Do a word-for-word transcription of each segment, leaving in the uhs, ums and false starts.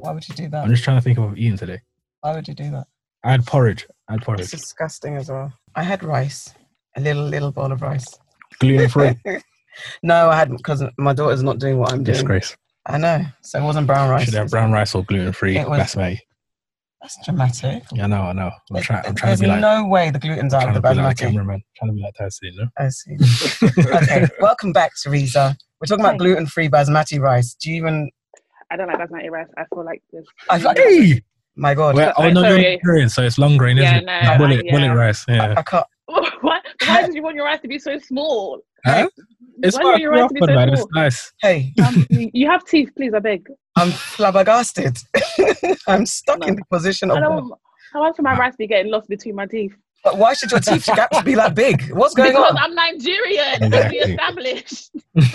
Why would you do that? I'm just trying to think of what I've eaten today. Why would you do that? I had porridge. I had porridge. It's disgusting as well. I had rice. A little, little bowl of rice. Gluten free. No, I hadn't because my daughter's not doing what I'm doing. Disgrace. I know. So it wasn't brown rice. Should have brown rice or gluten free. That's me. That's dramatic. Yeah, I know, I know. I'm, try, I'm trying There's to be like... no way the gluten's out of the basmati. Like cameraman. Trying to be like Tyson, you know? I see. Okay, welcome back, Teresa. We're talking about gluten-free basmati rice. Do you even... I don't like basmati rice. I feel like this. I feel like... Hey! My God. Well, oh, no, you're Nigerian, so it's long grain, isn't yeah, it? No, yeah, bullet, yeah. bullet rice, yeah. I, I can't... Why, why did you want your rice to be so small? Huh? It's why your rice to be so man. small? It's nice. Hey. Um, you have teeth, please, I beg. I'm flabbergasted. I'm stuck no. in the position of... I don't want, I want for my rice to be getting lost between my teeth. But why should your teeth gaps be that big? What's going because on? Because I'm Nigerian, as we established.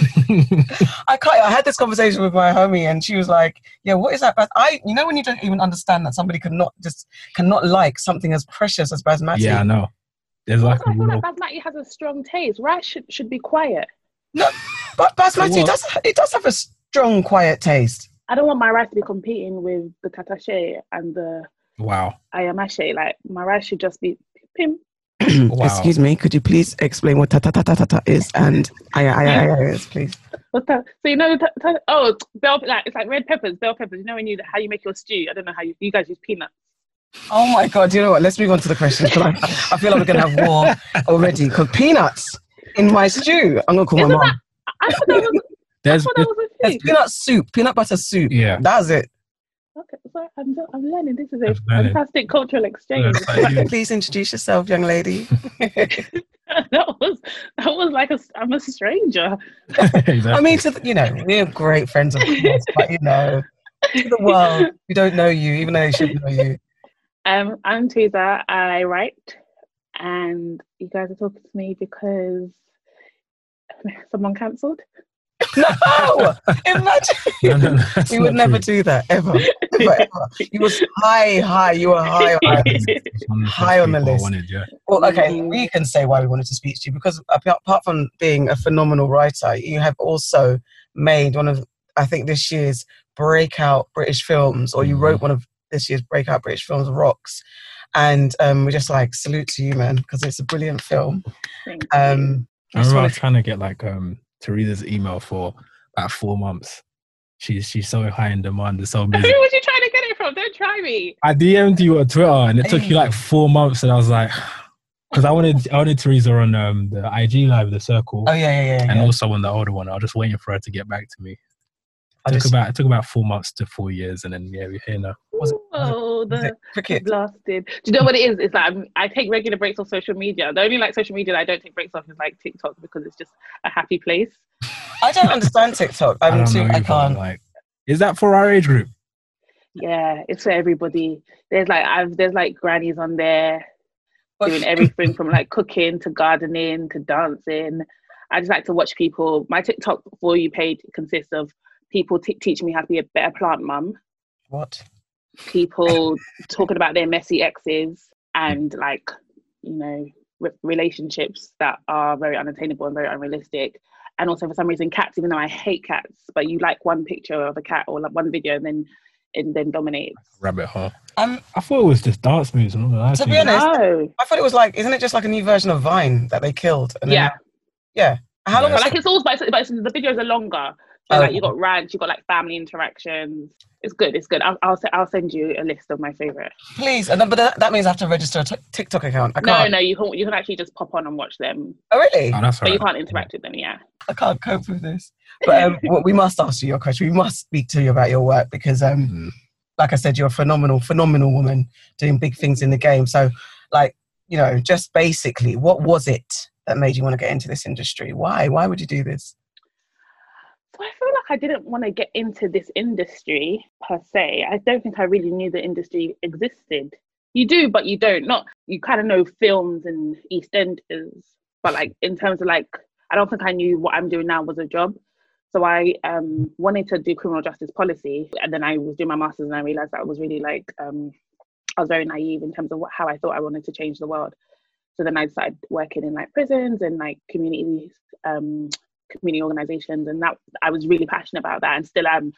I can't. I had this conversation with my homie, and she was like, "Yeah, what is that?" Bas-? I, you know, when you don't even understand that somebody could not just cannot like something as precious as basmati. Yeah, I know. There's like I a feel real... like basmati has a strong taste. Rice should should be quiet. No, but basmati does it does have a strong, quiet taste. I don't want my rice to be competing with the tatashe and the wow ayamashe. Like my rice should just be pim. Wow. Excuse me, could you please explain what ta ta ta ta ta ta is and aya aya aya is, please? What's that? So you know, ta- ta- oh, bell like it's like red peppers, bell peppers. You know when you how you make your stew. I don't know how you you guys use peanuts. Oh my God! You know what? Let's move on to the questions. I, I feel like we're gonna have war already. Because peanuts in my stew. I'm gonna call Isn't my mom. That, I thought that was. There's, I thought that was a there's peanut soup, peanut butter soup. Yeah, that's it. Okay, so I'm I'm learning. This is a fantastic cultural exchange. Please introduce yourself, young lady. that was that was like a I'm a stranger. Exactly. I mean, to the, you know, we're great friends of course, but you know, to the world, we don't know you, even though they should know you. Um, I'm Teresa. I write, and you guys are talking to me because someone cancelled. No! Imagine! No, no, no, we would never true. do that, ever. ever, ever. You was high, high. You were high on, on high on the list. Wanted, yeah. Well, okay, mm. we can say why we wanted to speak to you, because apart from being a phenomenal writer, you have also made one of, I think, this year's breakout British films, or you mm. wrote one of this year's breakout British films, Rocks. And um, we're just like, salute to you, man, because it's a brilliant film. Thank um, I remember I was trying to get like... um. Teresa's email for about four months. She's she's so high in demand and so busy. Who was you trying to get it from? Don't try me. I D M'd you on Twitter and it took you like four months, and I was like, because I wanted I wanted Teresa on um, the I G live, the Circle. Oh yeah, yeah, yeah. And yeah. also on the older one. I was just waiting for her to get back to me. It took just... about it took about four months to four years, and then yeah, we're here now. Was it, was it, oh, was the it cricket? Blasted. Do you know what it is? It's like I'm, I take regular breaks off social media. The only like social media that I don't take breaks off is like TikTok, because it's just a happy place. I don't understand TikTok. I'm I, too, I can't. Like, is that for our age group? Yeah, it's for everybody. There's like I've there's like grannies on there doing everything from like cooking to gardening to dancing. I just like to watch people. My TikTok For You page consists of people t- teaching me how to be a better plant mum. What? People talking about their messy exes and like, you know, re- relationships that are very unattainable and very unrealistic. And also for some reason cats, even though I hate cats, but you like one picture of a cat or like one video and then and then dominates. Rabbit hole. Um, I thought it was just dance moves. And all that. To be honest, no. I thought it was like, isn't it just like a new version of Vine that they killed? And yeah. Then, yeah. How long? But like it's all, but, it's, but it's, the videos are longer. So oh. like you got rants, you got like family interactions. It's good. It's good. I'll I'll, I'll send you a list of my favorite. Please, and then, but that, that means I have to register a t- TikTok account. I no, can't. no, you can you can actually just pop on and watch them. Oh really? Oh, that's but right. you can't interact with them. Yeah. I can't cope with this. But um, well, we must ask you your question. We must speak to you about your work because, um, mm. like I said, you're a phenomenal, phenomenal woman doing big things in the game. So, like, you know, just basically, what was it that made you want to get into this industry? Why? Why would you do this? So I feel like I didn't want to get into this industry per se. I don't think I really knew the industry existed. You do, but you don't. Not you kind of know films and EastEnders, but like in terms of like, I don't think I knew what I'm doing now was a job. So I um, wanted to do criminal justice policy, and then I was doing my master's, and I realized that I was really like um, I was very naive in terms of what, how I thought I wanted to change the world. So then I started working in like prisons and like community um, community organizations, and that I was really passionate about that and still am.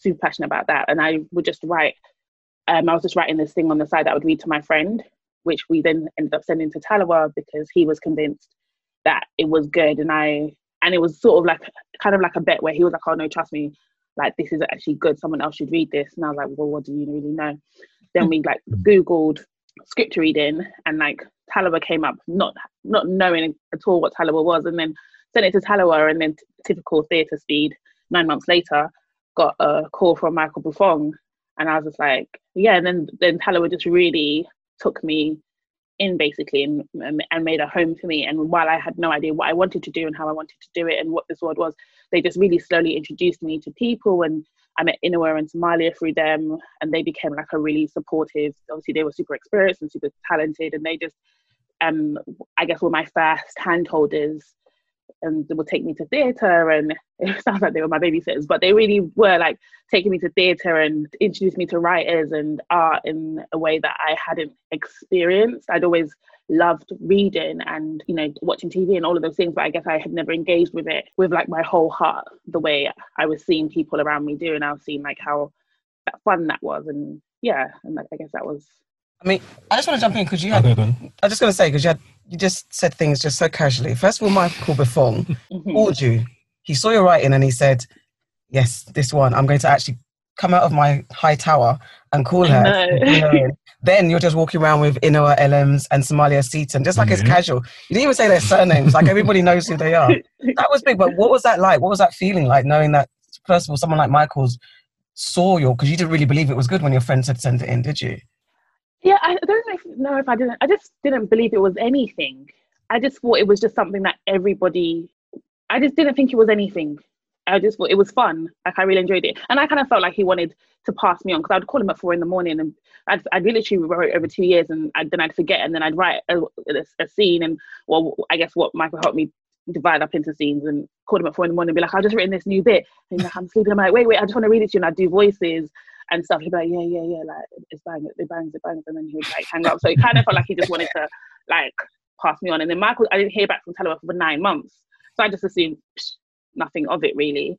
super passionate about that. And I would just write, um, I was just writing this thing on the side that I would read to my friend, which we then ended up sending to Taliwa because he was convinced that it was good. And I, and it was sort of like, kind of like a bet where he was like, oh no, trust me, like this is actually good. Someone else should read this. And I was like, well, what do you really know? Then we like Googled script reading, and like Taliwa came up, not not knowing at all what Taliwa was, and then sent it to Taliwa, and then t- typical theatre speed, nine months later, got a call from Michael Buffon, and I was just like, yeah, and then then Taliwa just really took me in basically and, and made a home for me. And while I had no idea what I wanted to do and how I wanted to do it and what this world was, they just really slowly introduced me to people, and I met Inua and Somalia through them, and they became like a really supportive, obviously they were super experienced and super talented, and they just, um, I guess were my first handholders, and they would take me to theatre, and it sounds like they were my babysitters, but they really were like taking me to theatre and introduced me to writers and art in a way that I hadn't experienced. I'd always loved reading and, you know, watching T V and all of those things, but I guess I had never engaged with it with like my whole heart, the way I was seeing people around me do, and I was seeing like how fun that was. And yeah, and like, I guess that was. I mean, I just want to jump in because you had, okay, I was just going to say, because you had, you just said things just so casually. First of all, Michael Buffon mm-hmm. called you. He saw your writing and he said, yes, this one, I'm going to actually come out of my high tower and call her. No. Then you're just walking around with Inua Elems and Somalia Seaton, just like mm-hmm. it's casual. You didn't even say their surnames, like everybody knows who they are. That was big, but what was that like? What was that feeling like, knowing that, first of all, someone like Michael's saw your, because you didn't really believe it was good when your friends had sent it in, did you? Yeah, I don't know if, know if I didn't. I just didn't believe it was anything. I just thought it was just something that everybody, I just didn't think it was anything. I just thought it was fun. Like, I really enjoyed it. And I kind of felt like he wanted to pass me on, because I'd call him at four in the morning, and I'd, I'd literally wrote over two years and I'd, then I'd forget, and then I'd write a, a, a scene, and well, I guess what Michael helped me divide up into scenes, and call him at four in the morning and be like, I've just written this new bit. And he's like, I'm sleeping. I'm like, wait, wait, I just want to read it to you. And I'd do voices and stuff. He'd be like, yeah, yeah, yeah, like, it's bang, it bangs, it bangs. And then he would like hang up. So it kind of felt like he just wanted to like pass me on. And then Michael, I didn't hear back from Taliwa for nine months. So I just assumed psh, nothing of it really.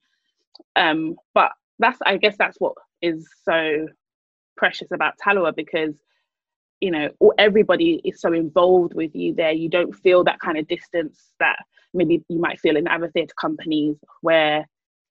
Um, but that's, I guess that's what is so precious about Taliwa, because, you know, everybody is so involved with you there. You don't feel that kind of distance that maybe you might feel in other theatre companies, where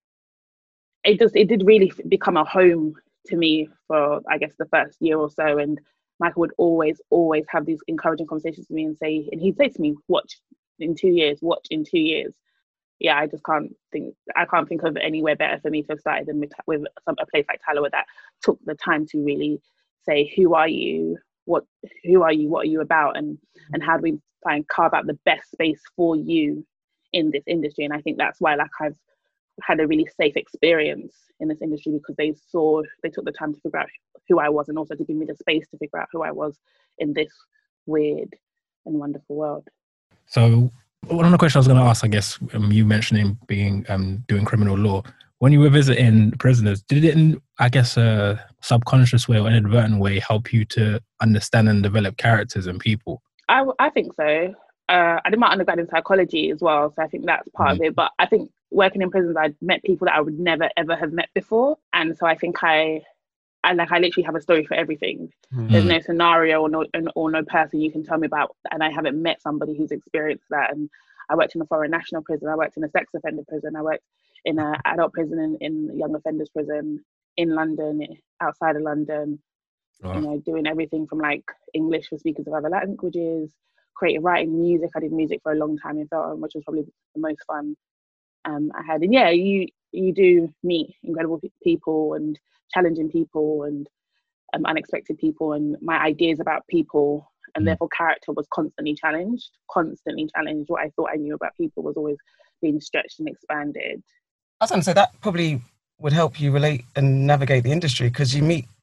it just, it did really become a home to me for, I guess, the first year or so. And Michael would always, always have these encouraging conversations with me and say, and he'd say to me, watch in two years, watch in two years. Yeah, I just can't think, I can't think of anywhere better for me to have started than with, with some, a place like Taliwa that took the time to really say, who are you? What, who are you? What are you about? And, and how do we try and carve out the best space for you in this industry? And I think that's why, like, I've had a really safe experience in this industry, because they saw, they took the time to figure out who I was, and also to give me the space to figure out who I was in this weird and wonderful world. So one of the questions I was going to ask, I guess, um, you mentioning being um, doing criminal law, when you were visiting prisoners, did it in, I guess, a subconscious way or inadvertent way help you to understand and develop characters and people? I, I think so. Uh, I did my undergrad in psychology as well, so I think that's part mm-hmm. of it. But I think working in prisons, I'd met people that I would never ever have met before, and so I think I, I like I literally have a story for everything. Mm-hmm. There's no scenario or no or no person you can tell me about, and I haven't met somebody who's experienced that. And I worked in a foreign national prison, I worked in a sex offender prison, I worked in an adult prison, in, in young offenders prison, in London, outside of London. Wow. You know, doing everything from like English for speakers of other languages, creative writing, music. I did music for a long time in Feltham, which was probably the most fun um, I had. And yeah, you you do meet incredible people and challenging people and um, unexpected people. And my ideas about people and mm. therefore character was constantly challenged, constantly challenged. What I thought I knew about people was always being stretched and expanded. I was going to say that probably would help you relate and navigate the industry, because you meet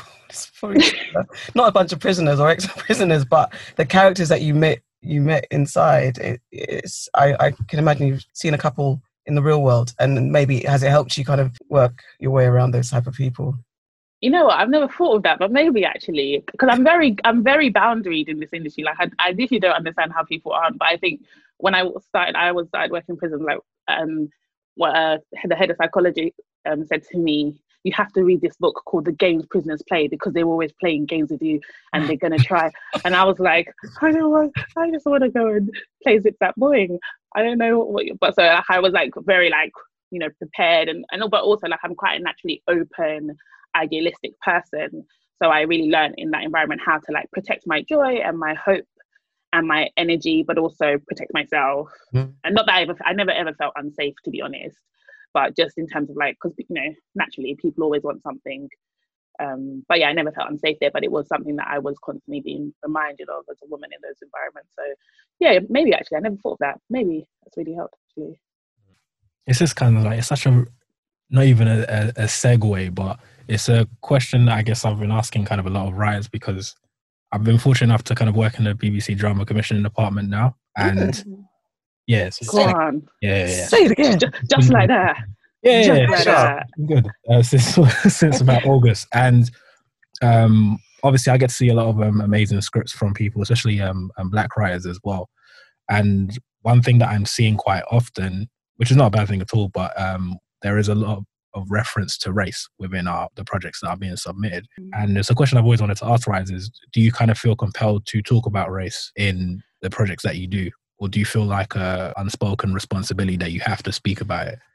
not a bunch of prisoners or ex-prisoners, but the characters that you met you met inside. It, it's I, I can imagine you've seen a couple in the real world, and maybe has it helped you kind of work your way around those type of people? You know what? I've never thought of that, but maybe actually, because I'm very I'm very boundaried in this industry. Like I, I literally don't understand how people are, but I think when I started, I was started working in prison. Like um, what uh, the head of psychology um said to me, you have to read this book called The Games Prisoners Play, because they're always playing games with you and they're going to try. And I was like, I don't want, I just want to go and play Zip Zap Boing. I don't know what, you, but so like, I was like very like, you know, prepared and, and but also like I'm quite a naturally open, idealistic person. So I really learned in that environment how to like protect my joy and my hope and my energy, but also protect myself. Mm. And not that I ever, I never ever felt unsafe, to be honest, but just in terms of like, because, you know, naturally people always want something. Um, but yeah, I never felt unsafe there, but it was something that I was constantly being reminded of as a woman in those environments. So yeah, maybe actually, I never thought of that. Maybe that's really helped actually. It's just kind of like, it's such a, not even a, a, a segue, but it's a question that I guess I've been asking kind of a lot of writers, because I've been fortunate enough to kind of work in the B B C Drama Commissioning Department now. And mm-hmm. yeah, so Go like, on. Yeah, yeah, yeah. Say it again. Just, just like that. Yeah, just yeah, like yeah. that. Good. Uh, since since about August. And um, obviously I get to see a lot of um, amazing scripts from people, especially um, um, Black writers as well. And one thing that I'm seeing quite often, which is not a bad thing at all, but um, there is a lot of, of reference to race within our, the projects that are being submitted. And it's a question I've always wanted to ask writers is, do you kind of feel compelled to talk about race in the projects that you do? Or do you feel like a unspoken responsibility that you have to speak about it?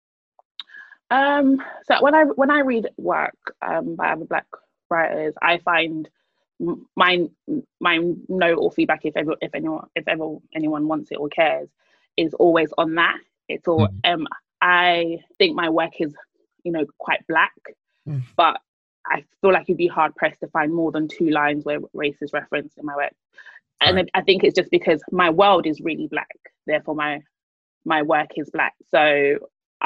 Um, so when I when I read work um, by other Black writers, I find my my note or feedback, if ever if anyone if ever anyone wants it or cares, is always on that. It's all mm. um I think my work is, you know, quite Black, mm. but I feel like you'd be hard pressed to find more than two lines where race is referenced in my work. And right. I think it's just because my world is really Black, therefore my my work is Black. So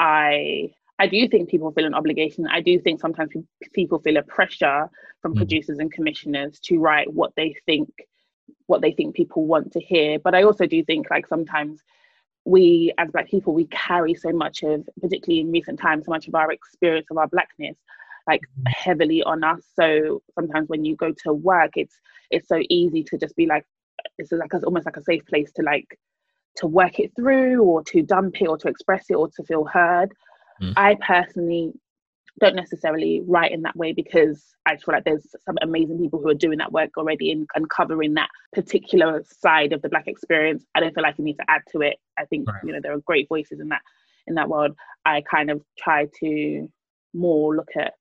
I I do think people feel an obligation. I do think sometimes people feel a pressure from mm. producers and commissioners to write what they think what they think people want to hear. But I also do think like sometimes we as Black people, we carry so much of, particularly in recent times, so much of our experience of our Blackness like heavily on us. So sometimes when you go to work, it's it's so easy to just be like, it's like a, almost like a safe place to like to work it through or to dump it or to express it or to feel heard. Mm. I personally don't necessarily write in that way because I feel like there's some amazing people who are doing that work already and, and covering that particular side of the Black experience. I don't feel like you need to add to it. I think right. you know, there are great voices in that in that world. I kind of try to more look at,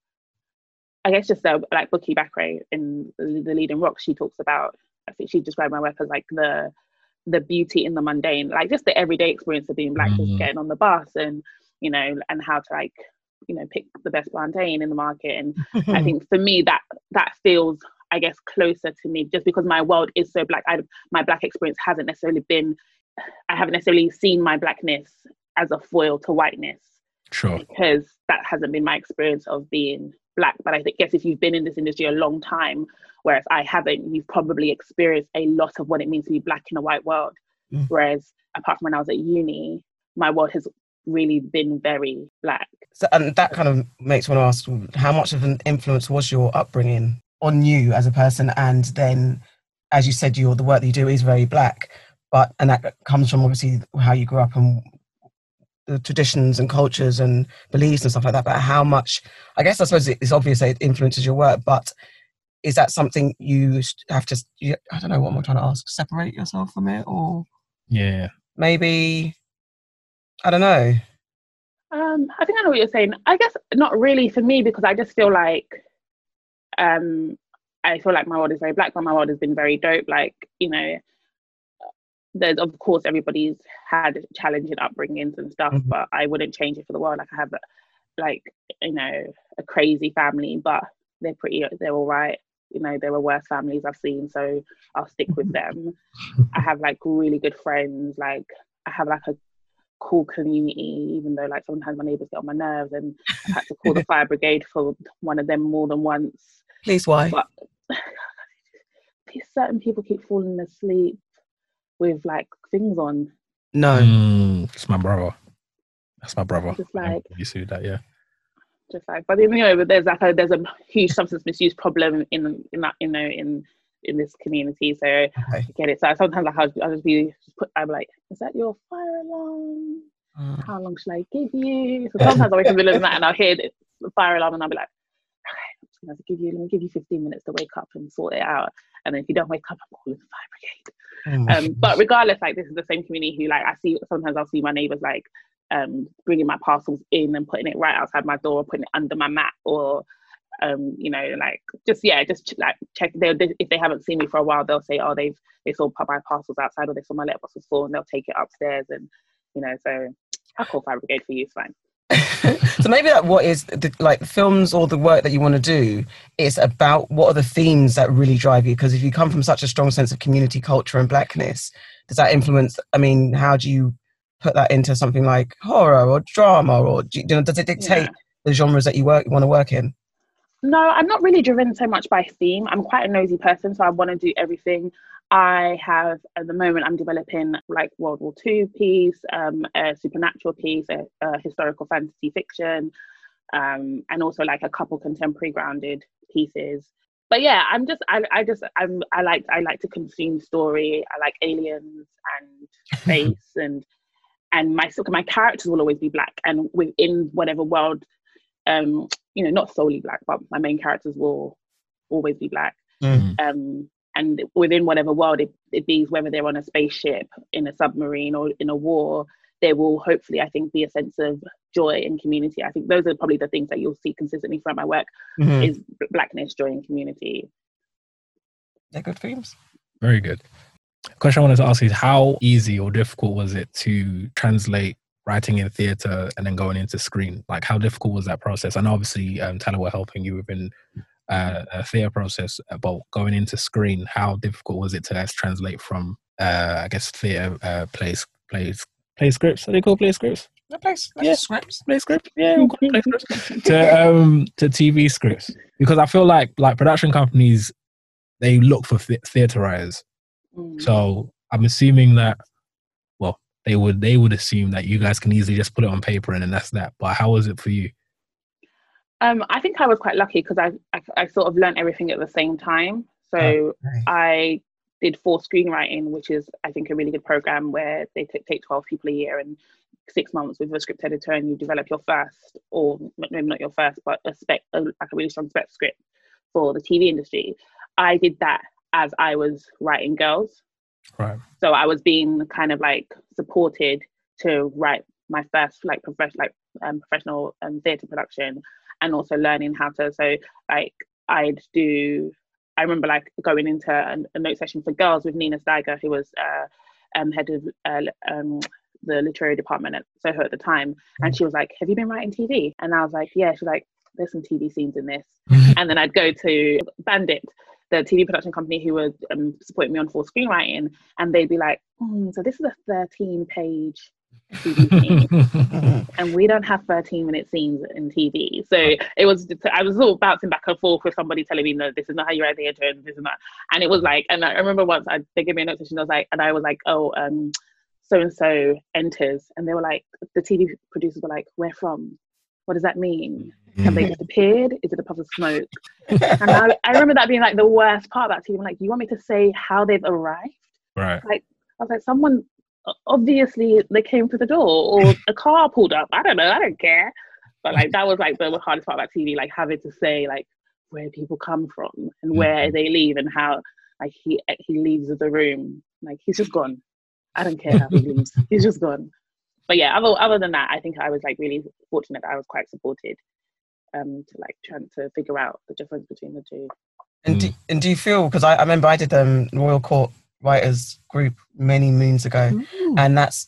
I guess, just uh, like Buki Bakre in the, the Lead in Rock. She talks about, I think she described my work as like the the beauty in the mundane, like just the everyday experience of being Black, mm-hmm. just getting on the bus and, you know, and how to like, you know, pick the best plantain in the market. And I think for me that that feels, I guess, closer to me just because my world is so Black. I, my Black experience hasn't necessarily been, I haven't necessarily seen my Blackness as a foil to whiteness. Sure. Because that hasn't been my experience of being Black. But I think, guess if you've been in this industry a long time, whereas I haven't, you've probably experienced a lot of what it means to be Black in a white world. Mm. Whereas apart from when I was at uni, my world has really been very Black. So, and that kind of makes me want to ask, how much of an influence was your upbringing on you as a person? And then, as you said, your the work that you do is very Black, but and that comes from obviously how you grew up and the traditions and cultures and beliefs and stuff like that. But how much, I guess I suppose it's obvious that it influences your work, but is that something you have to, you, I don't know what I'm trying to ask, separate yourself from it, or yeah, maybe, I don't know. Um, I think I know what you're saying. I guess not really for me, because I just feel like, um, I feel like my world is very Black, but my world has been very dope. Like, you know, there's, of course, everybody's had challenging upbringings and stuff, mm-hmm. but I wouldn't change it for the world. Like I have, like, you know, a crazy family, but they're pretty, they're all right. You know, there are worse families I've seen, so I'll stick with them. I have like really good friends. Like I have like a cool community, even though like sometimes my neighbours get on my nerves, and I've had to call the fire brigade for one of them more than once. Please, why? But certain people keep falling asleep with like things on. No, mm, it's my brother. That's my brother. Just like you see that, yeah. Just like, but you know, but there's like a there's a huge substance misuse problem in in that, you know, in in this community. So okay. I get it. So sometimes like I'll, I'll just be just put, I'm like, is that your fire alarm? Uh, How long should I give you? So sometimes I wake up in the middle of the night and I'll hear fire alarm, and I'll be like, okay, I'm just gonna give you, let me give you fifteen minutes to wake up and sort it out. And then if you don't wake up, I'm calling the fire brigade. Oh um, but regardless, like this is the same community who like I see. Sometimes I'll see my neighbours like um, bringing my parcels in and putting it right outside my door, or putting it under my mat, or um, you know, like just yeah, just like check. They if they haven't seen me for a while, they'll say, oh, they've they saw my parcels outside, or they saw my letterbox was full, and they'll take it upstairs. And you know, so I'll call fire brigade for you. It's fine. So maybe that what is the, like the films or the work that you want to do is about what are the themes that really drive you, because if you come from such a strong sense of community culture and blackness, does that influence, I mean, how do you put that into something like horror or drama, or do you, you know, does it dictate yeah. the genres that you work you want to work in? No, I'm not really driven so much by theme. I'm quite a nosy person, so I want to do everything. I have, at the moment, I'm developing like World War Two piece, um, a supernatural piece, a, a historical fantasy fiction, um, and also like a couple contemporary grounded pieces. But yeah, I'm just, I, I just, I'm, I like, I like to consume story. I like aliens and space, and and my my characters will always be black, and within whatever world, um, you know, not solely black, but my main characters will always be black. Mm. Um. And within whatever world it, it be, whether they're on a spaceship, in a submarine, or in a war, there will hopefully, I think, be a sense of joy and community. I think those are probably the things that you'll see consistently throughout my work, mm-hmm. is blackness, joy, and community. They're good themes. Very good. The question I wanted to ask is, how easy or difficult was it to translate writing in theatre and then going into screen? Like, how difficult was that process? And obviously, um, Tala were helping you within Uh, a theatre process, but going into screen, how difficult was it to uh, translate from, uh, I guess, theatre uh, plays, plays, play scripts? Are they called play scripts? No, plays, yeah, scripts, play scripts. Yeah, we'll call play scripts to um to T V scripts, because I feel like like production companies, they look for th- theatre writers. Mm. So I'm assuming that, well, they would they would assume that you guys can easily just put it on paper and then that's that. But how was it for you? Um, I think I was quite lucky because I, I I sort of learned everything at the same time. So oh, nice. I did Force Screenwriting, which is, I think, a really good program where they t- take twelve people a year and six months with a script editor, and you develop your first, or maybe not your first, but a spec, a, like a really strong spec script for the T V industry. I did that as I was writing Girls. Right. So I was being kind of like supported to write my first like professional like um, professional um, theatre production. And also learning how to, so like I'd do, I remember like going into a, a note session for Girls with Nina Steiger, who was uh, um, head of uh, um, the literary department at Soho at the time. And she was like, have you been writing T V? And I was like, yeah. She's like, there's some T V scenes in this. And then I'd go to Bandit, the T V production company who were um, supporting me on Full Screenwriting. And they'd be like, mm, so this is a thirteen page T V scene, and we don't have thirteen minute scenes in T V. So it was, I was all bouncing back and forth with somebody telling me, no, this is not how you write theatre, and this is not. And it was like, and I remember once I, they gave me a note session, I was like, and I was like, oh, um, so and so enters, and they were like, the T V producers were like, where from? What does that mean? Have they disappeared? Is it a puff of smoke? And I, I remember that being like the worst part about T V. I'm like, you want me to say how they've arrived? Right. Like, I was like, someone, obviously they came through the door, or a car pulled up. I don't know. I don't care. But like that was like the hardest part about T V, like having to say like where people come from and where mm-hmm. they leave, and how like he he leaves the room. Like he's just gone. I don't care how he leaves. He's just gone. But yeah, other other than that, I think I was like really fortunate that I was quite supported um to like trying to figure out the difference between the two. And do, and do you feel, because I, I remember I did um Royal Court Writers Group many moons ago, Ooh. and that's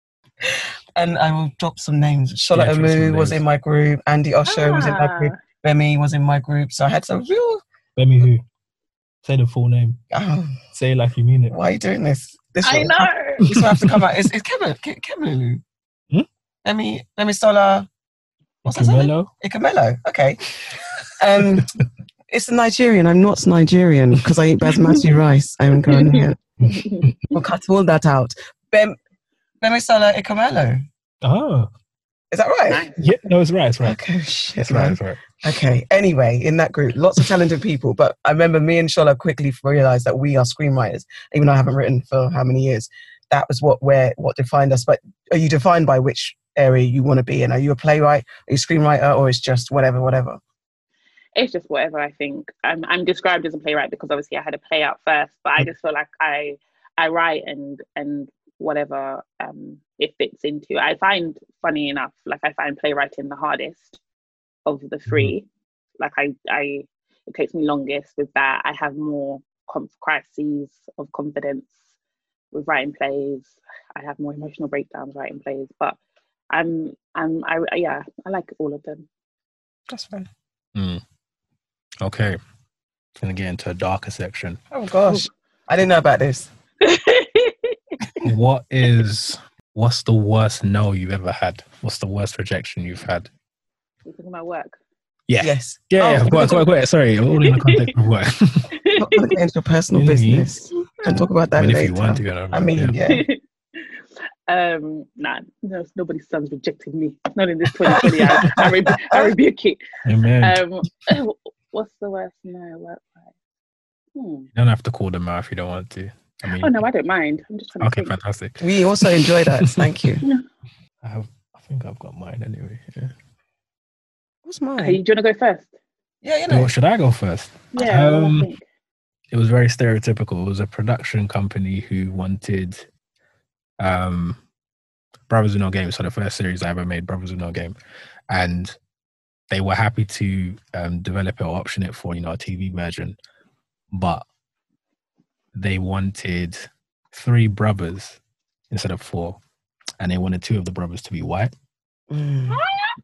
and I will drop some names. Charlotte yeah, Amu was in my group, Andy Osher ah. was in my group, Bemi was in my group, so I had some real Bemi who? Say the full name. Oh. Say it like you mean it. Why are you doing this? This I will, know. This will have to come out. It's, it's Kemelu. Kemelu. Hmm? Bemi Bemi Sola. What's that? Ikamelo. Ikamelo. Okay. Um, it's a Nigerian. I'm not Nigerian because I eat basmati rice. I'm Ghanaian. We'll cut all that out. Bem Bemisola Ikamelo. Oh. Is that right? Yeah, no, it's right. It's right. Okay, shit. It's right. It's right. Okay. Anyway, in that group, lots of talented people. But I remember me and Shola quickly realized that we are screenwriters, even though I haven't written for how many years. That was what where what defined us. But are you defined by which area you want to be in? Are you a playwright? Are you a screenwriter? Or it's just whatever, whatever? It's just whatever, I think. I'm, I'm described as a playwright because obviously I had a play out first, but I just feel like I I write and and whatever um, it fits into. I find, funny enough, like I find playwriting the hardest of the three. Mm-hmm. Like I, I, it takes me longest with that. I have more com- crises of confidence with writing plays. I have more emotional breakdowns writing plays, but I'm, I'm, I, yeah, I like all of them. That's fine. Mm. Okay. Gonna get into a darker section. Oh gosh, I didn't know about this. What is, what's the worst no you've ever had? What's the worst rejection you've had? You're talking about work? Yeah. Yes. Yeah, yeah. Oh, Go on, go on, go on. Sorry, all in the context of work. Not going to get into your personal yeah, business. You can talk about that I mean, later. if you want to, you know, I mean, yeah. yeah. um, nah, no, nobody's son's rejected me. Not in this twenty twenty. I, I, rebu- I rebuke it. Amen. Um, what's the worst no work life? Hmm. You don't have to call them out if you don't want to. I mean, oh no, I don't mind. I'm just trying okay, to fantastic. We also enjoy that. Thank you. I have. I think I've got mine anyway. Yeah. What's mine? Okay, do you want to go first? Yeah, you know. Should I go first? Yeah. Um, I think. It was very stereotypical. It was a production company who wanted um, Brothers in No Game. So the first series I ever made, Brothers in No Game, and they were happy to um, develop it or option it for, you know, a T V version, but they wanted three brothers instead of four, and they wanted two of the brothers to be white. Mm.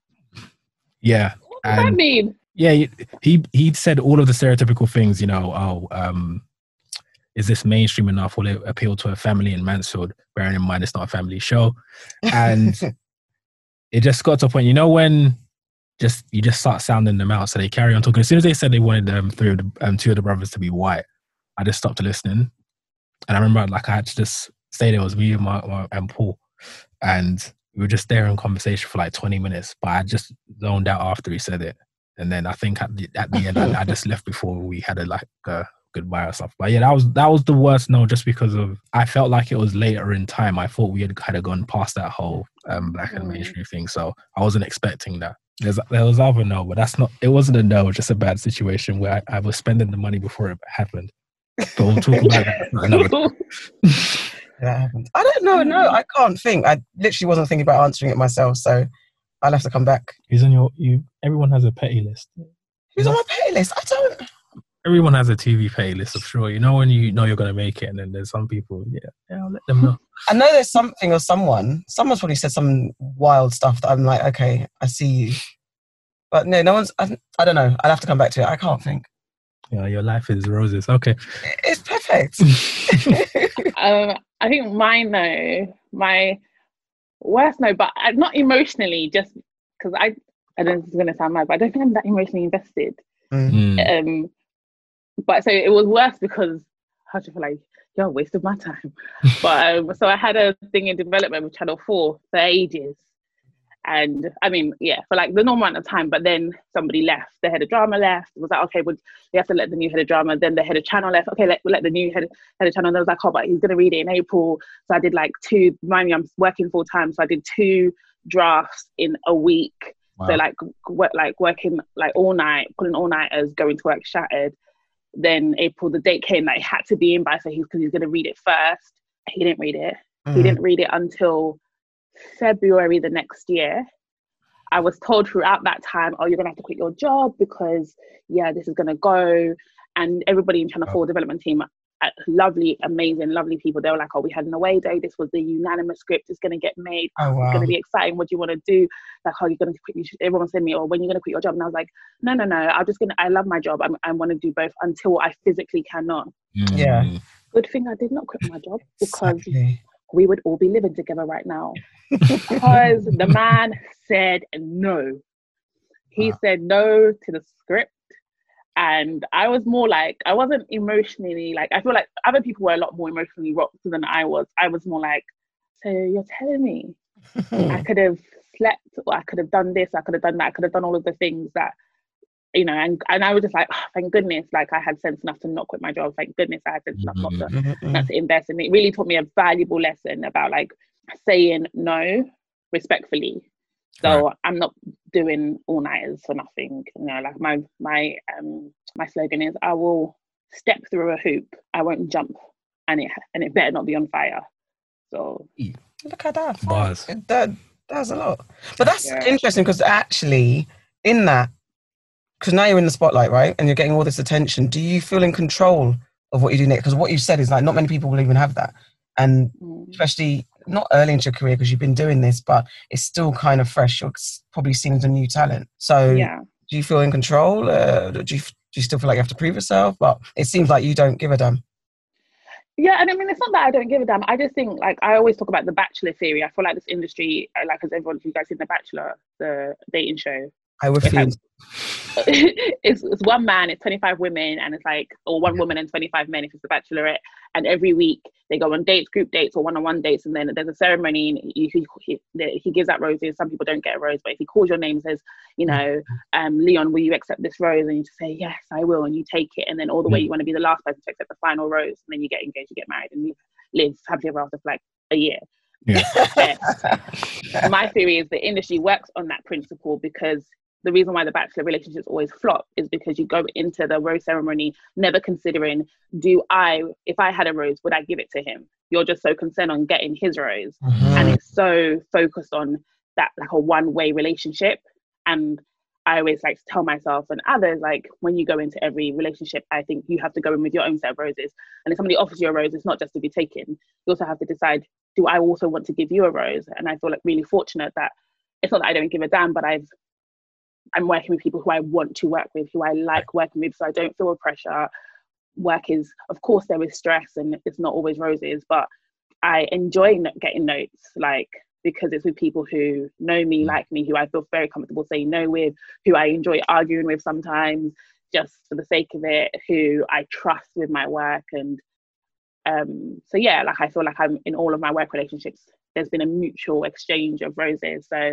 Yeah. What does that mean? Yeah, he he said all of the stereotypical things, you know, oh, um, is this mainstream enough? Will it appeal to a family in Mansfield? Bearing in mind it's not a family show. And it just got to a point, you know, when just you just start sounding them out, so they carry on talking. As soon as they said they wanted um, three of the, um, two of the brothers to be white, I just stopped listening. And I remember, like, I had to just stay there. It was me and, my, my, and Paul. And we were just there in conversation for like twenty minutes. But I just zoned out after he said it. And then I think at the, at the end, I, I just left before we had a like a goodbye or stuff. But yeah, that was that was the worst no, just because of I felt like it was later in time. I thought we had kind of gone past that whole um, black and mainstream thing, so I wasn't expecting that. There's, there was other no, but that's not. It wasn't a no, just a bad situation where I, I was spending the money before it happened. But we'll talk about that another time. That happened. I don't know. No, I can't think. I literally wasn't thinking about answering it myself, so I'll have to come back. Who's on your? You. Everyone has a petty list. Who's on my petty list? I don't. Everyone has a T V petty list, I'm sure. You know when you know you're going to make it, and then there's some people, yeah, yeah, I'll let them know. I know there's something or someone. Someone's probably said some wild stuff that I'm like, okay, I see you. But no, no one's, I, I don't know. I'll have to come back to it. I can't think. Yeah, your life is roses. Okay. It's perfect. um, I think mine, no, my worst, no, but not emotionally, just because I, I don't know if it's going to sound mad, but I don't think I'm that emotionally invested. Mm. Um, but so it was worse because I just feel like, you're a waste of my time. But um, so I had a thing in development with Channel four for ages. And I mean, yeah, for like the normal amount of time, but then somebody left. The head of drama left. It was like, okay, well, we have to let the new head of drama. Then the head of channel left. Okay, let, we'll let the new head, head of channel. And I was like, oh, but he's going to read it in April. So I did like two, remind me, I'm working full time. So I did two drafts in a week. Wow. So like, work, like working like all night, pulling all nighters, going to work shattered. Then April, the date came that he had to be in by, so he's because he's going to read it first. He didn't read it. Mm. He didn't read it until February the next year. I was told throughout that time, oh, you're going to have to quit your job because, yeah, this is going to go. And everybody in Channel four development team, uh, lovely, amazing, lovely people. They were like, oh, we had an away day. This was the unanimous script. It's going to get made. Oh, wow. It's going to be exciting. What do you want to do? Like, oh, you're going to quit. You should, everyone said to me, oh, when you're going to quit your job? And I was like, no, no, no. I'm just going to, I love my job. I'm, I want to do both until I physically cannot. Mm. Yeah. Good thing I did not quit my job because exactly. we would all be living together right now. Because the man said no. He wow. said no to the script. And I was more like, I wasn't emotionally like, I feel like other people were a lot more emotionally rocked than I was. I was more like, so you're telling me I could have slept, or I could have done this, I could have done that, I could have done all of the things that, you know, and, and I was just like, oh, thank goodness, like I had sense enough to not quit my job. Thank goodness I had sense enough not to, mm-hmm. not to invest. And it really taught me a valuable lesson about like saying no respectfully. So Right. I'm not doing all nighters for nothing. You know, like my my um my slogan is, I will step through a hoop, I won't jump, and it and it better not be on fire. So look at that. Bars. That that's a lot. But that's yeah. interesting because actually in that, because now you're in the spotlight, right? And you're getting all this attention. Do you feel in control of what you do next? Because what you said is like not many people will even have that. And Mm. especially not early into your career because you've been doing this, but it's still kind of fresh. You're probably seen as a new talent. So Yeah. do you feel in control? Uh, do, you, do you still feel like you have to prove yourself? But it seems like you don't give a damn. Yeah, and I mean, it's not that I don't give a damn. I just think, like, I always talk about the Bachelor theory. I feel like this industry, like, as everyone, you guys seen The Bachelor, the dating show. I refuse. It's, it's one man, it's twenty-five women, and it's like, or one woman and twenty-five men if it's the Bachelorette. And every week they go on dates, group dates, or one-on-one dates, and then there's a ceremony. And he, he, he gives out roses. Some people don't get a rose, but if he calls your name and says, you know, um, Leon, will you accept this rose? And you just say, yes, I will, and you take it. And then all the way you want to be the last person to accept the final rose, and then you get engaged, you get married, and you live happily ever after for like a year. Yeah. My theory is the industry works on that principle because the reason why the Bachelor relationships always flop is because you go into the rose ceremony never considering, do I, if I had a rose, would I give it to him? You're just so concerned on getting his rose. Mm-hmm. And it's so focused on that, like a one-way relationship. And I always like to tell myself and others, like, when you go into every relationship, I think you have to go in with your own set of roses. And if somebody offers you a rose, it's not just to be taken. You also have to decide, do I also want to give you a rose? And I feel like really fortunate that it's not that I don't give a damn, but I've I'm working with people who I want to work with, who I like working with, so I don't feel pressure. Work is, of course, there is stress and it's not always roses, but I enjoy getting notes, like, because it's with people who know me, like me, who I feel very comfortable saying no with, who I enjoy arguing with sometimes, just for the sake of it, who I trust with my work. And um, so, yeah, like, I feel like I'm in all of my work relationships, there's been a mutual exchange of roses. So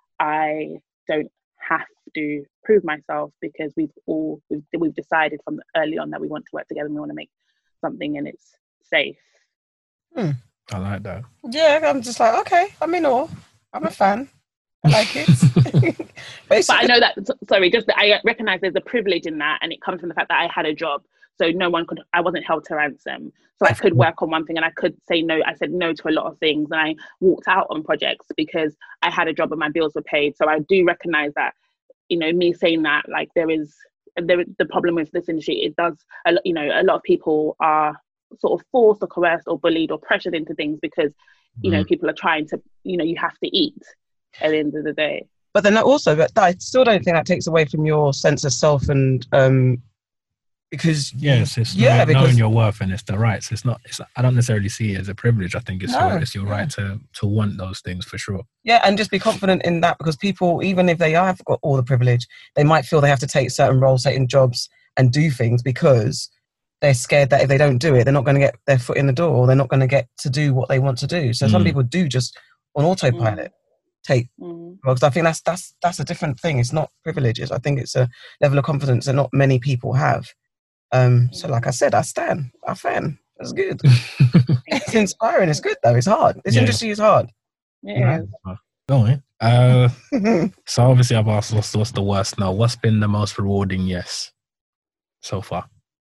I don't have to prove myself because we've all we've, we've decided from early on that we want to work together and we want to make something and it's safe. Hmm. I like that. Yeah, I'm just like, okay, I'm in awe. I'm a fan. I like it. But I know that, sorry, just that I recognize there's a privilege in that, and it comes from the fact that I had a job, so no one could, I wasn't held to ransom. So I could work on one thing and I could say no. I said no to a lot of things, and I walked out on projects because I had a job and my bills were paid. So I do recognize that, you know, me saying that, like, there is, there, the problem with this industry, it does, you know, a lot of people are sort of forced or coerced or bullied or pressured into things because, you know, mm. people are trying to, you know, you have to eat at the end of the day. But then also, but I still don't think that takes away from your sense of self and, um, because yes, it's yeah, knowing, because, knowing your worth and it's the rights. It's not. It's, I don't necessarily see it as a privilege. I think it's no, your, it's your yeah. right to to want those things for sure. Yeah, and just be confident in that, because people, even if they have got all the privilege, they might feel they have to take certain roles, certain jobs, and do things because they're scared that if they don't do it, they're not going to get their foot in the door, or they're not going to get to do what they want to do. So mm. some people do just on autopilot. Mm. take mm. because I think that's that's that's a different thing. It's not privileges. I think it's a level of confidence that not many people have. Um, so like I said, I stand, I fan. That's good. It's inspiring. It's good though. It's hard. This yeah. industry is hard. Yeah. Go on. Uh, so obviously I've asked what's, what's the worst now. What's been the most rewarding yes so far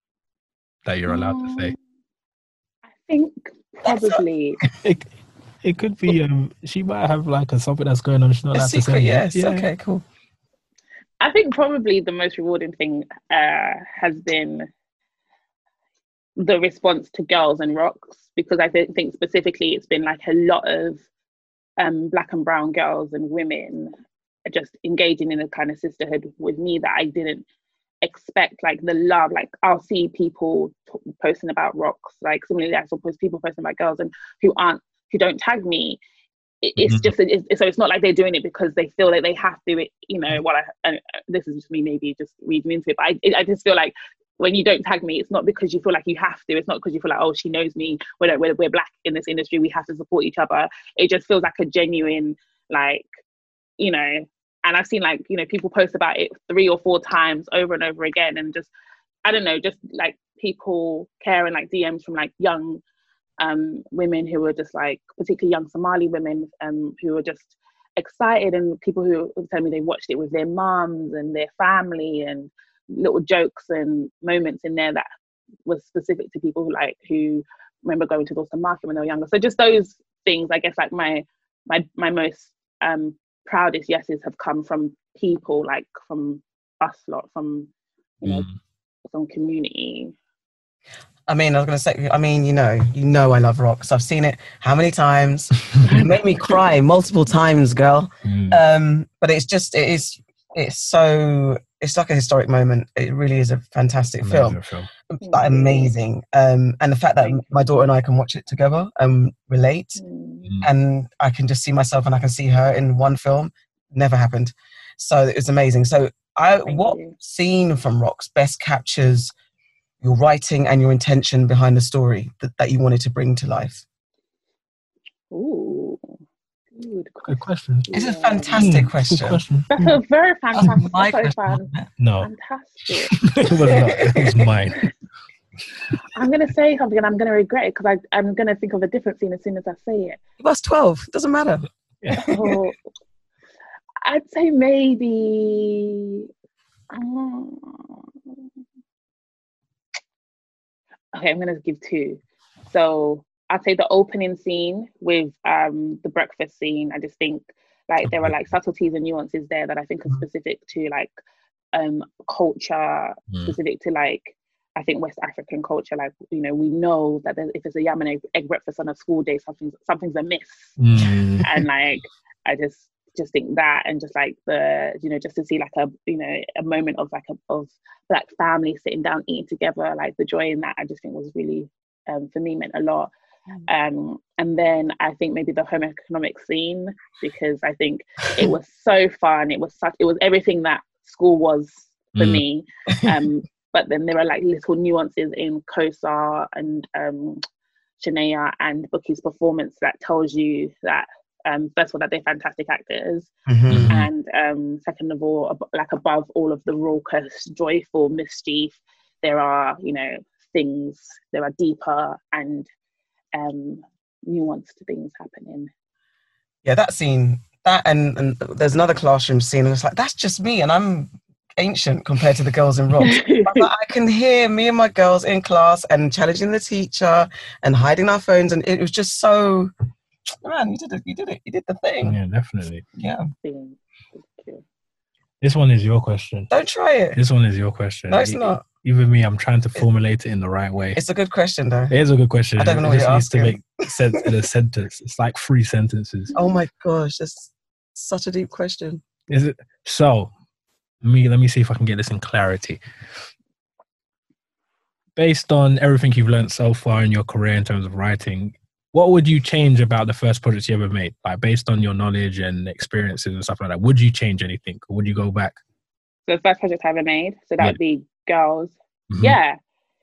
that you're allowed um, to say? I think probably it, it could be um she might have like a something that's going on. She's not a allowed secret, to say yes. Yeah. Okay, cool. I think probably the most rewarding thing uh, has been the response to Girls and Rocks, because I th- think specifically it's been like a lot of um, Black and brown girls and women just engaging in a kind of sisterhood with me that I didn't expect. Like the love, like I'll see people t- posting about Rocks, like similarly I saw people posting about girls and who aren't, who don't tag me. It's just it's, so it's not like they're doing it because they feel like they have to. It, you know, what I and this is just me maybe just reading into it, but I I just feel like when you don't tag me, it's not because you feel like you have to. It's not because you feel like, oh, she knows me. We're we're, we're Black in this industry. We have to support each other. It just feels like a genuine, like, you know. And I've seen like, you know, people post about it three or four times over and over again, and just I don't know, just like people caring, like D Ms from like young. Um, women who were just like, particularly young Somali women, um, who were just excited, and people who tell me they watched it with their mums and their family, and little jokes and moments in there that was specific to people who like who remember going to Dalston Market when they were younger. So just those things, I guess, like my my my most um proudest yeses have come from people, like from us lot, from you know, mm. from community. I mean, I was going to say, I mean, you know, you know I love Rox. I've seen it how many times? It made me cry multiple times, girl. Mm. Um, but it's just, it is, it's so, it's like a historic moment. It really is a fantastic Amazing film. film. Like, amazing. Um, and the fact that my daughter and I can watch it together and relate, mm. and I can just see myself and I can see her in one film, never happened. So it's amazing. So I, Thank what you. Scene from Rox best captures your writing and your intention behind the story that, that you wanted to bring to life? Ooh, good question. Good question. It's a fantastic mm, question. Good question. That's a very fantastic my question. question. No. Fantastic. It was not. It was mine. I'm going to say something and I'm going to regret it because I'm going to think of a different scene as soon as I say it. That's twelve. It doesn't matter. Yeah. Oh, I'd say maybe... Um, okay, I'm going to give two. So I'd say the opening scene with um, the breakfast scene. I just think like there were like subtleties and nuances there that I think are specific to like um, culture, mm. specific to like, I think West African culture. Like, you know, we know that if there's a yam and egg, egg breakfast on a school day, something's, something's amiss. Mm. And like, I just, just think that, and just like the, you know, just to see like a, you know, a moment of like a, of black family sitting down eating together, like the joy in that, I just think was really, um, for me, meant a lot. Um, and then I think maybe the home economic scene, because I think it was so fun. It was such, it was everything that school was for mm. me. Um, but then there are like little nuances in Kosa and um, Shania and Buki's performance that tells you that, Um, first of all, that they're fantastic actors, mm-hmm. and um, second of all, ab- like above all of the raucous, joyful mischief, there are, you know, things, there are deeper and um, nuanced things happening. Yeah, that scene, that and, and there's another classroom scene, and it's like, that's just me, and I'm ancient compared to the girls in Rox. Like, I can hear me and my girls in class and challenging the teacher and hiding our phones, and it was just so... Man, you did it! You did it! You did the thing. Yeah, definitely. Yeah. This one is your question. Don't try it. This one is your question. No, it's e- not. Even me, I'm trying to formulate it in the right way. It's a good question, though. It is a good question. I don't know what you're asking. It just needs to make sense in a sentence. It's like three sentences. Oh my gosh, that's such a deep question. Is it? So, let me let me see if I can get this in clarity. Based on everything you've learned so far in your career in terms of writing, what would you change about the first project you ever made? Like, based on your knowledge and experiences and stuff like that, would you change anything? Or would you go back? So the first project I ever made, so that yeah. would be Girls. Mm-hmm. Yeah.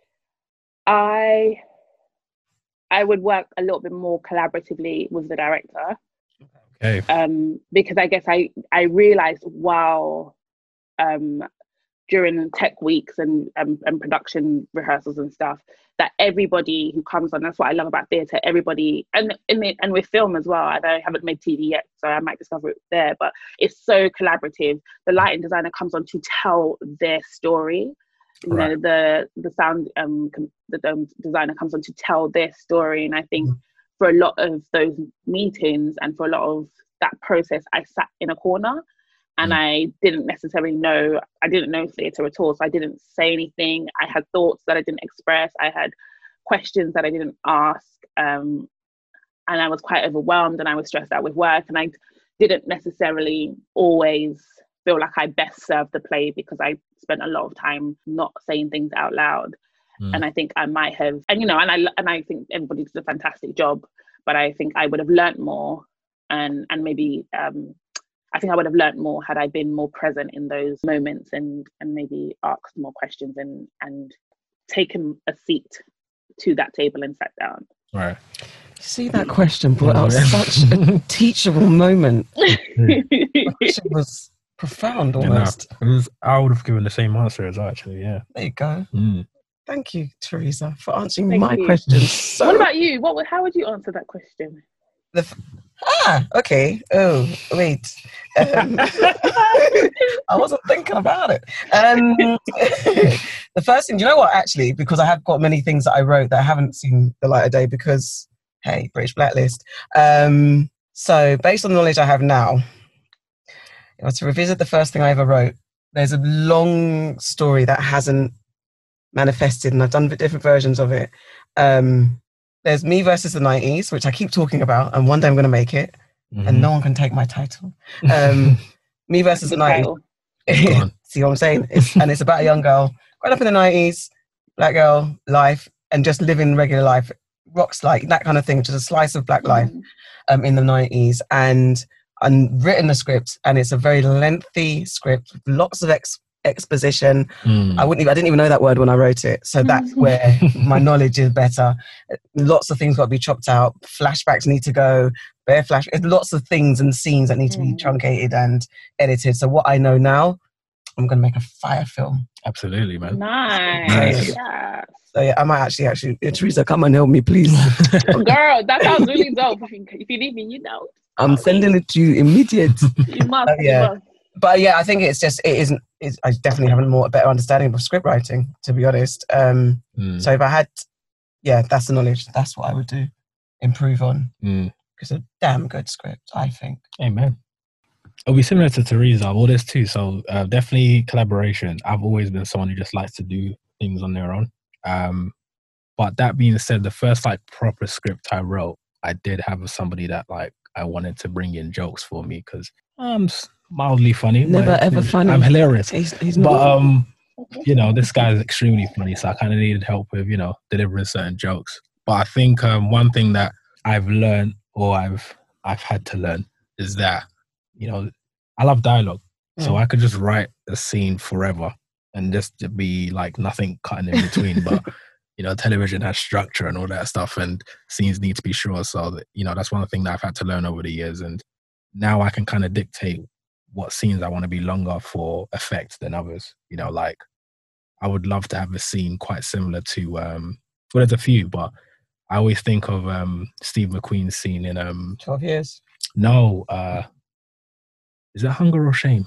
I I would work a little bit more collaboratively with the director. Okay. Um, because I guess I, I realized while um, during tech weeks and, and and production rehearsals and stuff, that everybody who comes on, that's what I love about theatre, everybody, and and, and with film as well, I haven't made T V yet, so I might discover it there, but it's so collaborative. The lighting designer comes on to tell their story. You right. know, the the sound um the um, designer comes on to tell their story. And I think mm-hmm. for a lot of those meetings and for a lot of that process, I sat in a corner. And I didn't necessarily know, I didn't know theatre at all. So I didn't say anything. I had thoughts that I didn't express. I had questions that I didn't ask. Um, and I was quite overwhelmed and I was stressed out with work. And I didn't necessarily always feel like I best served the play because I spent a lot of time not saying things out loud. Mm. And I think I might have, and you know, and I and I think everybody did a fantastic job, but I think I would have learnt more and, and maybe, um, I think I would have learnt more had I been more present in those moments and and maybe asked more questions and and taken a seat to that table and sat down. Right. See, that question brought out such a teachable moment. The question was profound almost. Yeah, no, it was, I would have given the same answer as actually, yeah. There you go. Mm. Thank you, Teresa, for answering Thank my you. question. So, what about you? What? How would you answer that question? The, Ah, okay. Oh, wait. Um, I wasn't thinking about it. Um, the first thing, do you know what, actually, because I have got many things that I wrote that haven't seen the light of day because, hey, British Blacklist. Um, so based on the knowledge I have now, if I was to revisit the first thing I ever wrote, there's a long story that hasn't manifested, and I've done different versions of it. Um, there's Me Versus the nineties, which I keep talking about, and one day I'm going to make it. Mm-hmm. And no one can take my title. Um, Me Versus the nineties. See what I'm saying? It's, and it's about a young girl growing up in the nineties, black girl, life, and just living regular life, rocks like that kind of thing, just a slice of black life um, in the nineties. And I've written a script, and it's a very lengthy script with lots of ex- exposition. Mm. I wouldn't even, I didn't even know that word when I wrote it. So that's where my knowledge is better. Lots of things got to be chopped out. Flashbacks need to go. Bare flash. Lots of things and scenes that need to be truncated and edited. So what I know now, I'm going to make a fire film. Absolutely, man. Nice. So, yeah. So yeah, I might actually, actually, Teresa, come and help me, please. Girl, that sounds really dope. If you, if you need me, you know. I'm sending it to you immediate. You must. Uh, yeah. You must. But yeah, I think it's just, it isn't, it's, I definitely have a more, a better understanding of script writing, to be honest. Um, mm. So if I had, yeah, that's the knowledge. That's what I would do. Improve on. Mm. It's a damn good script, I think. Amen. It'll be similar to Teresa, all this too. So uh, definitely collaboration. I've always been someone who just likes to do things on their own. Um, but that being said, the first like proper script I wrote, I did have somebody that like I wanted to bring in jokes for me because I'm mildly funny. Never ever funny. I'm hilarious. He's, he's but um, you know, this guy's extremely funny, so I kind of needed help with you know delivering certain jokes. But I think um, one thing that I've learned or I've I've had to learn is that, you know, I love dialogue. Mm. So I could just write a scene forever and just to be like nothing cutting in between. But, you know, television has structure and all that stuff and scenes need to be short. So, that, you know, that's one thing that I've had to learn over the years. And now I can kind of dictate what scenes I want to be longer for effect than others. You know, like I would love to have a scene quite similar to, um, well, there's a few, but I always think of um, Steve McQueen's scene in um, twelve years. No, uh, is it Hunger or Shame?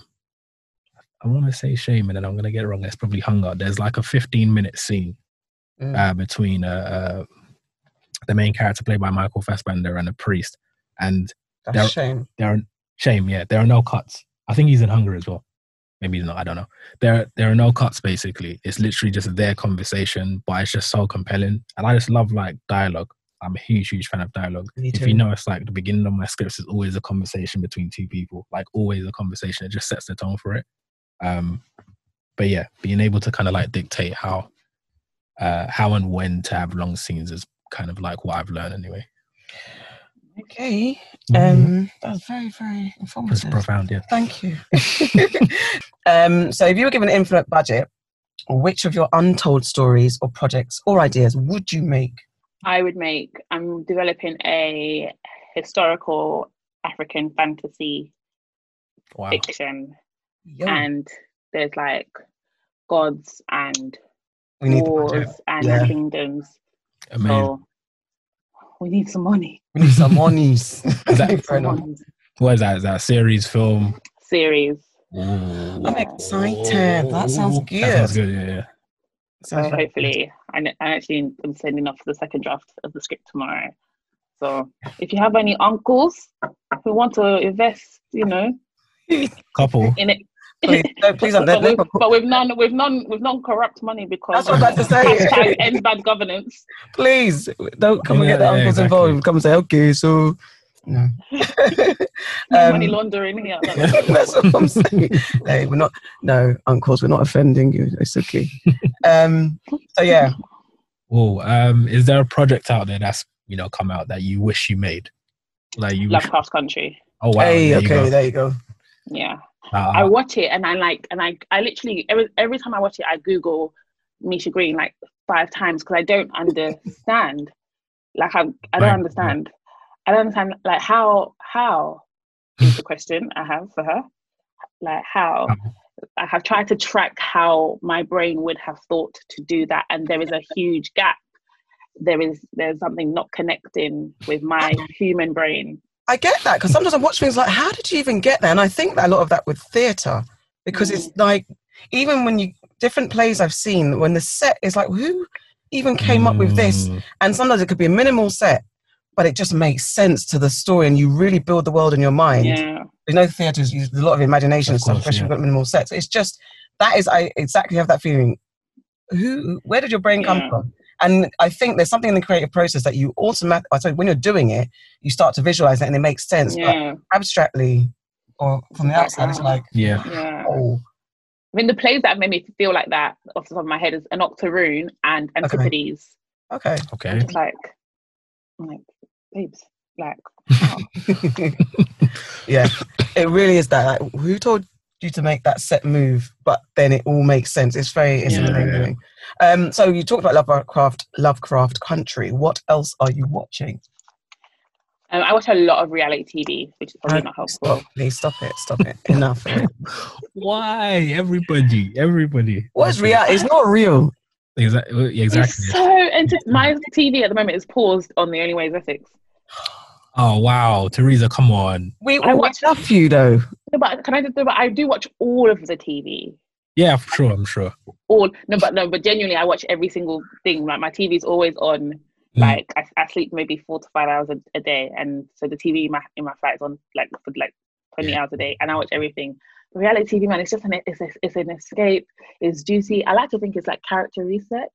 I want to say Shame, and then I'm going to get it wrong. It's probably Hunger. There's like a fifteen minute scene mm. uh, between uh, uh, the main character played by Michael Fassbender and a priest, and that's there, Shame. There are Shame, yeah. There are no cuts. I think he's in Hunger as well. Maybe he's not. I don't know. There, there are no cuts. Basically, it's literally just their conversation, but it's just so compelling, and I just love like dialogue. I'm a huge, huge fan of dialogue. If you notice, like the beginning of my scripts is always a conversation between two people, like always a conversation. It just sets the tone for it. Um, but yeah, being able to kind of like dictate how, uh, how and when to have long scenes is kind of like what I've learned anyway. Okay, um, that's very, very informative. It's profound, yeah. Thank you. um, so, if you were given an infinite budget, which of your untold stories or projects or ideas would you make? I would make. I'm developing a historical African fantasy wow. fiction, Yo. and there's like gods and we wars and yeah. kingdoms. Amazing. So we need some money. We need some monies. What is that? Is that a series, film? Series. Ooh. I'm excited. That sounds good. That sounds good, yeah, yeah. So hopefully, I actually am sending off the second draft of the script tomorrow. So if you have any uncles who want to invest, you know, couple in it. Please, no, please don't. but, with, but with none, with none, with non corrupt money because that's what I'm about to say. Hashtag end bad governance. Please don't come yeah, and get the yeah, uncles exactly. involved. Come and say, okay, so no. um, money laundering here. That's what I'm saying. Hey, we're not. No, uncles, we're not offending you. It's okay. Um. So yeah. Oh, um, is there a project out there that's you know come out that you wish you made? Like you. Lovecraft Country. Oh wow. Hey, there okay, you there you go. Yeah. Uh, I watch it and I like and I I literally every every time I watch it I Google Misha Green like five times because I don't understand. Like I I don't right. understand. I don't understand like how how is the question I have for her. Like how I have tried to track how my brain would have thought to do that, and there is a huge gap. There is there's something not connecting with my human brain I get that, because sometimes I watch things like, how did you even get there? And I think that a lot of that with theatre, because mm. it's like, even when you, different plays I've seen, when the set is like, who even came mm. up with this? And sometimes it could be a minimal set, but it just makes sense to the story, and you really build the world in your mind. Yeah. You know, theatres use a lot of imagination and stuff, especially yeah. with got minimal sets. It's just, that is, I exactly have that feeling. Who, where did your brain come yeah. from? And I think there's something in the creative process that you automatically, so when you're doing it, you start to visualize it and it makes sense. Yeah. But abstractly, or from the outside, it's like, yeah. yeah. oh. I mean, the plays that have made me feel like that off the top of my head is An Octoroon and Antipodes. Okay. Okay. I'm just like, I'm like, babes, like, oh. Yeah, it really is that. Like, who told you to make that set move? But then it all makes sense. It's very, it's yeah, amazing. Yeah. Um, so you talked about Lovecraft, Lovecraft Country. What else are you watching? Um, I watch a lot of reality T V, which is probably uh, not helpful. Stop, please stop it, stop it. Enough. Why? Everybody, everybody. What is real? It's not real. Exactly. Exactly. It's so enter- my T V at the moment is paused on The Only Way is Essex. Oh wow, Teresa, come on. We I watch love you though. No, but can I just? But I do watch all of the T V. Yeah, for sure. I'm sure. All no, but no, but genuinely, I watch every single thing. Like my T V is always on. Like I, I sleep maybe four to five hours a, a day, and so the T V in my in my flat is on like for like twenty yeah. hours a day, and I watch everything. But reality T V, man, it's just an it's a, it's an escape. It's juicy. I like to think it's like character research.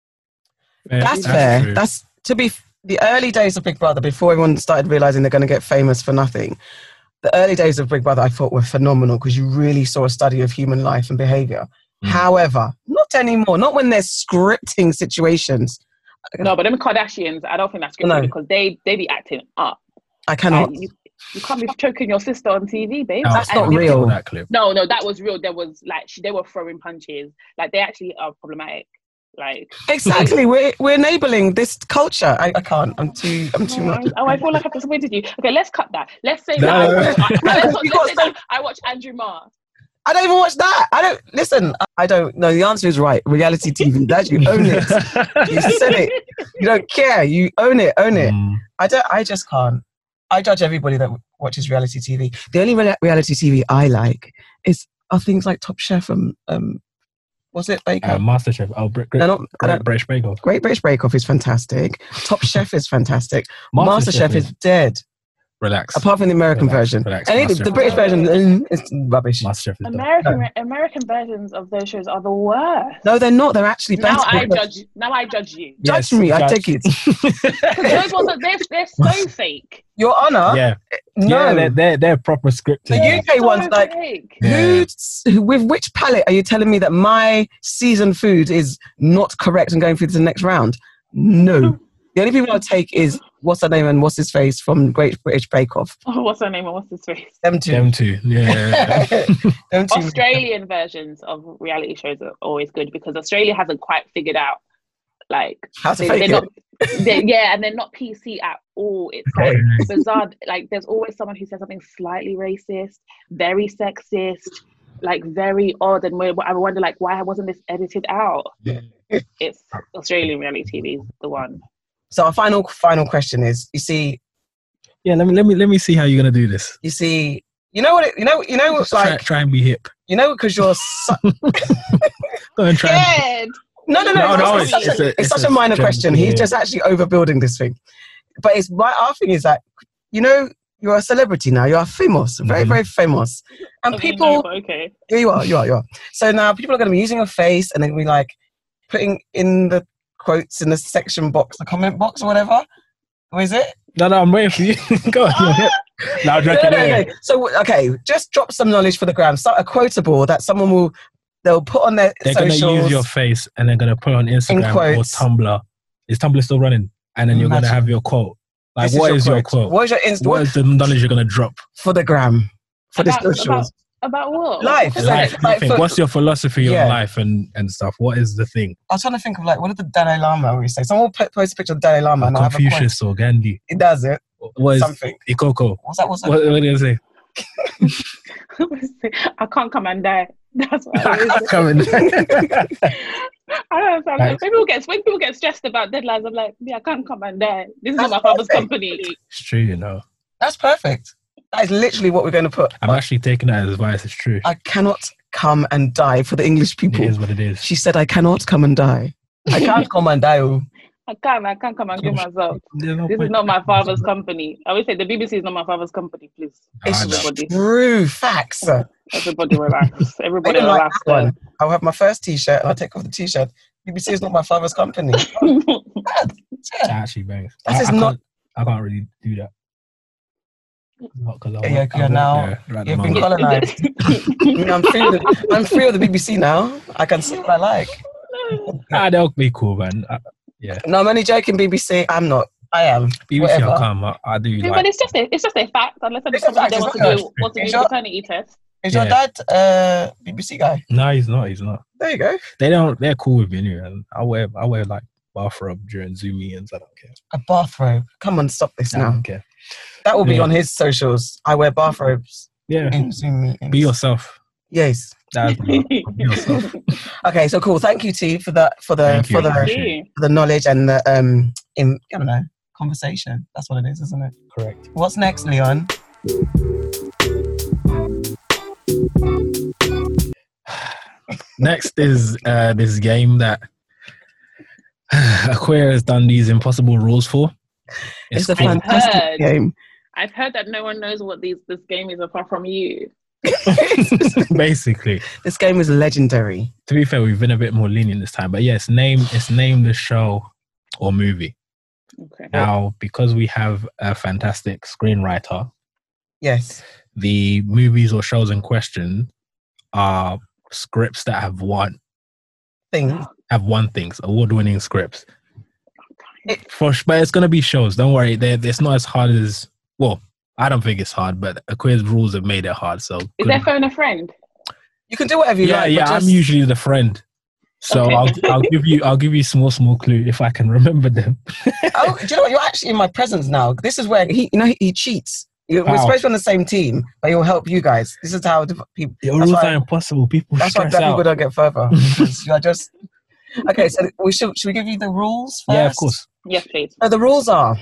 Fair. That's, That's fair. True. That's to be the early days of Big Brother before everyone started realizing they're going to get famous for nothing. The early days of Big Brother I thought were phenomenal because you really saw a study of human life and behavior. Mm. However, not anymore. Not when they're scripting situations. No, but them Kardashians, I don't think that's scripted no. because they they be acting up. I cannot. Like, you, you can't be choking your sister on T V, babe. No, that's and not real. That clip. No, no, that was real. There was like she, they were throwing punches. Like they actually are problematic. Like exactly, we're we're enabling this culture. I, I can't. I'm too. I'm too oh, much. Oh, I feel like I've disappointed you. Okay, let's cut that. Let's say no. that. I, I, let's, let's say that I watch Andrew Marr. I don't even watch that. I don't listen. I don't. No, the answer is right. Reality T V. That you own it. You said it. You don't care. You own it. Own it. Mm. I don't. I just can't. I judge everybody that watches reality T V. The only re- reality T V I like is are things like Top Chef and um, what's it? Bake uh, MasterChef. Oh, Great, no, not, Great British Bake Off. Great British Bake Off is fantastic. Top Chef is fantastic. MasterChef Master is dead. Relax. Apart from the American relax, version. Relax, and the, the British version is rubbish. American no. American versions of those shows are the worst. No, they're not. They're actually better. Now I judge you. Now I judge you. Judge yes, me. Judge. I take it. Those ones are, they're, they're so fake. Your Honour? Yeah. No. Yeah, they're, they're, they're proper scripted. The U K so ones, like, yeah. who, with which palate are you telling me that my seasoned food is not correct and going through to the next round? No. The only people I'll take is what's her name and what's his face from Great British Bake Off. Oh, what's her name and what's his face? Them two. Them two, yeah. Them two. Australian versions of reality shows are always good because Australia hasn't quite figured out, like, how to they, fake they're it. Not, they're, yeah, and they're not P C at all. It's like bizarre. Like, there's always someone who says something slightly racist, very sexist, like very odd, and I wonder, like, why wasn't this edited out? Yeah. It's Australian reality T V is the one. So our final final question is: you see, yeah, let me let me let me see how you're gonna do this. You see, you know what? It, you know, you know, Just like try, try and be hip. You know, because you're. Su- Go and try. And... No, no, no. no, no it's, it's, it's, it's, a, a, it's, it's such a, a minor trend, question. Yeah. He's just actually overbuilding this thing. But it's my our thing is that you know you're a celebrity now. You are famous, very mm-hmm. very famous, and okay, people. No, okay. Yeah, you are. You are. You are. So now people are going to be using your face, and then we like putting in the quotes in the section box, the comment box, or whatever. What is it? No, no, I'm waiting for you. Go on. no, no, no, no. So, okay, just drop some knowledge for the gram. Start a quotable that someone will, they'll put on their they're socials. They're going to use your face and they're going to put it on Instagram or Tumblr. Is Tumblr still running? And then you're going to have your quote. Like, this what is, your, your quote? What is your Insta? What is the knowledge you're going to drop? For the gram. For about, the socials. About, about what? Life. Life. Like, like, for, what's your philosophy yeah. on life and, and stuff? What is the thing? I was trying to think of like, what did the Dalai Lama always say? Someone will post a picture of Dalai Lama. And Confucius or Gandhi. It does it. What is something? Ikoko. What's that? What's that? What, what do you say? I can't come and die. That's what I can't come and die. I don't understand. Like, when people get when people get stressed about deadlines, I'm like, yeah, I can't come and die. This is not my father's company. It's true, you know. That's perfect. That is literally what we're going to put. I'm actually taking that as advice. It's true. I cannot come and die for the English people. It is what it is. She said, I cannot come and die. I can't come and die. Oh. I can't, I can't come and give myself. No This is not my father's company. I always say the B B C is not my father's company, please. It's Everybody, true. Facts. everybody relax. Everybody I like relax. that one. I'll have my first t-shirt and I'll take off the t-shirt. B B C is not my father's company. That actually bangs. That I, is I not- Can't, I can't really do that. Not 'cause I Yeah, work- I you're work now- there right at the You've been moment. colonized. I mean, I'm free, of the, I'm free of the B B C now. I can say what I like. Ah, that'll be cool, man. I, No, I'm only joking, B B C. I'm not. I am. B B C, Whatever. I'll come. I, I do Yeah, like. but it's just a, it's just a fact. Unless It's a somebody fact, they it's want to not do a- want to do it's the not- paternity test. Is your Yeah. dad uh, B B C guy? No, he's not. He's not. There you go. They don't. They're cool with me anyway. And I wear. I wear like bathrobe during Zoom meetings. I don't care. A bathrobe. Come on, stop this I now. don't care. That will be Yeah. on his socials. I wear bathrobes Yeah. in Zoom meetings. Be yourself. Yes. That's be yourself. Okay, so cool. Thank you, T, for the for the Thank you. for the Thank you. for the knowledge and the um in I don't know conversation. That's what it is, isn't it? Correct. What's next, Leon? Next is uh, this game that Aquaria has done these impossible rules for. It's, a called- fantastic heard. game. I've heard that no one knows what these this game is apart from you. Basically. This game is legendary. To be fair, we've been a bit more lenient this time, but yes, name it's name the show or movie. Okay. Now, because we have a fantastic screenwriter, Yes. the movies or shows in question are scripts that have won Thing. have won things, award-winning scripts. It- For but it's gonna be shows. Don't worry, they it's not as hard as well. I don't think it's hard, but Aquaria's rules have made it hard. So Is good- there phone a friend? You can do whatever you yeah, like. yeah. but I'm just- usually the friend, so Okay. I'll I'll give you I'll give you small small clue if I can remember them. Oh, do you know what? You're actually in my presence now. This is where he, you know, he, he cheats. You- We're How? supposed to be on the same team, but he'll help you guys. This is how diff- people. The That's rules why- are impossible. People That's why stress black people out. don't get further. Because you are just. Okay, so we should should we give you the rules first? Yeah, of course. Yes, please. So the rules are: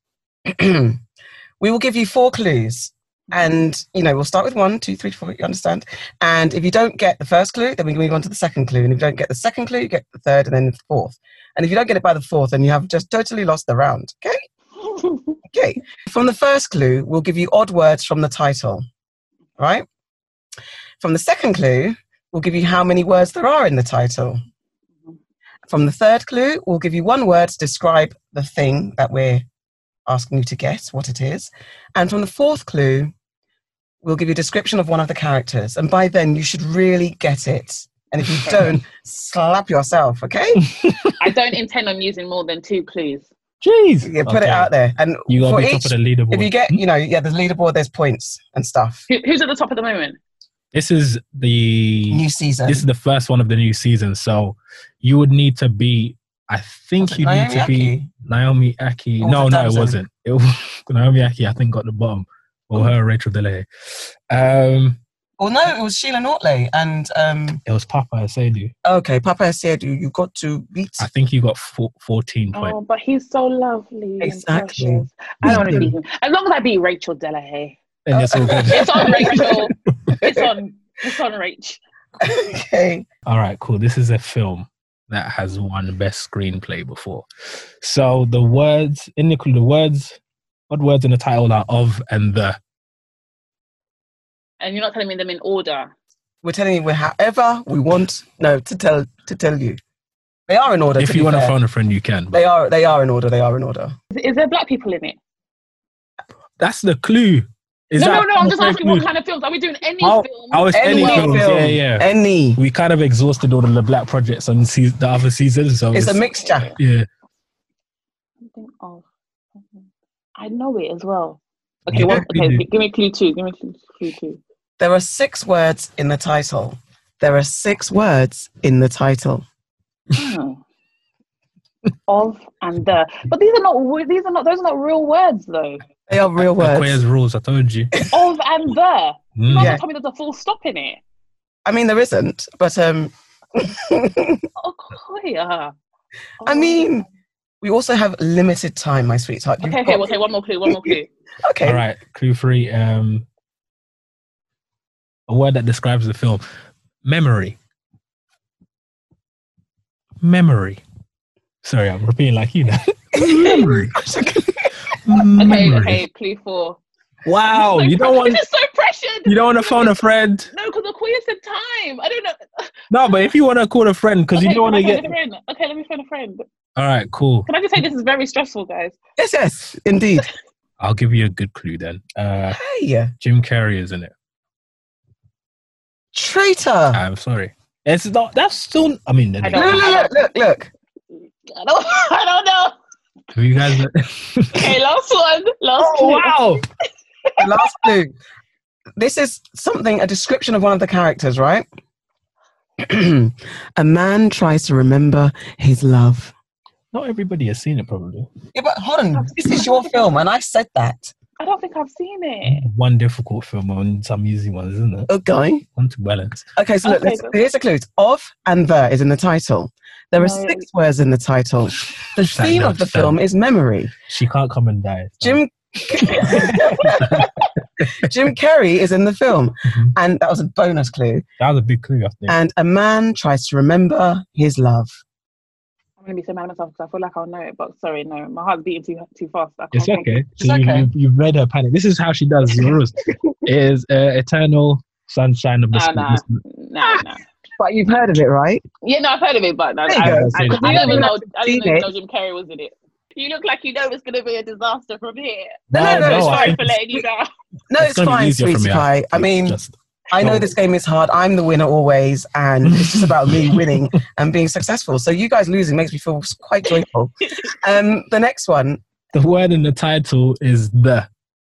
we will give you four clues, and you know we'll start with one, two, three, four. You understand? And if you don't get the first clue, then we move on to the second clue. And if you don't get the second clue, you get the third, and then the fourth. And if you don't get it by the fourth, then you have just totally lost the round. Okay. Okay. From the first clue, we'll give you odd words from the title. Right? From the second clue, we'll give you how many words there are in the title. From the third clue, we'll give you one word to describe the thing that we're asking you to guess what it is. And from the fourth clue, we'll give you a description of one of the characters. And by then, you should really get it. And if you don't, slap yourself, okay? I don't intend on using more than two clues. Jeez. Yeah, put Okay. it out there. And You gotta for be each, top of the leaderboard. if you get, you know, yeah, there's leaderboard, there's points and stuff. Who, who's at the top at the moment? This is the New season. this is the first one of the new season, so you would need to be. I think Was it you need Naomi to be Aki? Naomi Aki. Or was No, it no, it Damson? wasn't. It was, Naomi Aki, I think, got the bottom. Or her, Rachel Delahaye. Um, Well, no, it was Sheila Nortley. And, um, it was Papa Asedu. okay, Papa said you, you got to beat. I think you got four, fourteen points. Oh, but he's so lovely. Exactly. And precious. I don't want to beat him. As long as I beat Rachel Delahaye. And it's all good. It's on Rachel. It's on. It's on Rach. Okay. All right, cool. This is a film that has won best screenplay before. So the words in the the words, what words in the title are of and the. And you're not telling me them in order. We're telling you we're however we want no to tell to tell you. They are in order. If to you be want to fair. phone a friend, you can. but They are they are in order. They are in order. Is, is there black people in it? That's the clue. Is no, that no, no. I'm just a asking clue? what kind of films. Are we doing any Oh, films? oh, it's any, Any films. film. Yeah, yeah. Any. We kind of exhausted all of the black projects on se- the other seasons. So It's a mixture. Yeah. Something of. I know it as well. Okay, Yeah, what? you Okay, do. give me clue two. Give me clue, clue two. There are six words in the title. There are six words in the title. Hmm. Of and the, but these are not. wo- These are not. Those are not real words, though. They are real words. Aquarius rules, I told you. Of and the. You Mm. might as Yeah. well tell me there's a full stop in it. I mean, there isn't, but um, Oh, yeah. I mean, We also have limited time, my sweetheart. You've Okay, okay, got- we'll take one more clue, one more clue. Okay. All right, clue three. Um, a word that describes the film. Memory. Memory. Sorry, I'm repeating like you know. Memory. Okay, Memory. okay, clue four. Wow, So you don't pre- want This is so pressured. you don't want to phone a friend. No, because the queen said time. I don't know. No, but if you want to call a friend, because Okay, you don't want to can I phone get. a friend? Okay, let me phone a friend. All right, cool. Can I just say this is very stressful, guys? Yes, yes, indeed. I'll give you a good clue then. Uh, Hey, Jim Carrey is in it. traitor. I'm sorry. It's not. That's still. I mean, I Look, don't- look, look, look. I don't, I don't know. have you guys? Okay, last one. Last Oh clue. wow! The last clue. This is something, a description of one of the characters, right? A man tries to remember his love. Not everybody has seen it, probably. Yeah, but hold on. This is your film, and I said that. I don't think I've seen it. One difficult film and some easy ones, isn't it? Okay. One to balance. Okay, so look, Okay, let's- but- here's a clue. Of and the is in the title. There are No. six words in the title. The Stand theme up, of the stand film up. is memory. She can't come and die. Jim Jim Carrey is in the film, Mhm. and that was a bonus clue. That was a big clue, I think. And a man tries to remember his love. I'm going to be so mad at myself because I feel like I'll know it, but sorry, no. My heart's beating too too fast. I can't It's think. okay. It's So you, okay. You, you've read her panic. This is how she does the rules. It is uh, eternal sunshine of the Ah, nah, spotless- nah, nah. But you've heard of it, right? Yeah, no, I've heard of it, but no, There you I, go. I, I, Say that. I didn't even know, I Seen didn't even it. know Jim Carrey was in it. You look like you know it's going to be a disaster from here. No, no, no, it's I Sorry think for letting you down. No, it's it's gonna be fine, easier for sweetie me, pie. I think. mean, Just- I know Oh. this game is hard. I'm the winner always, and it's just about me winning and being successful. So you guys losing makes me feel quite joyful. Um, the next one. the word in the title is the.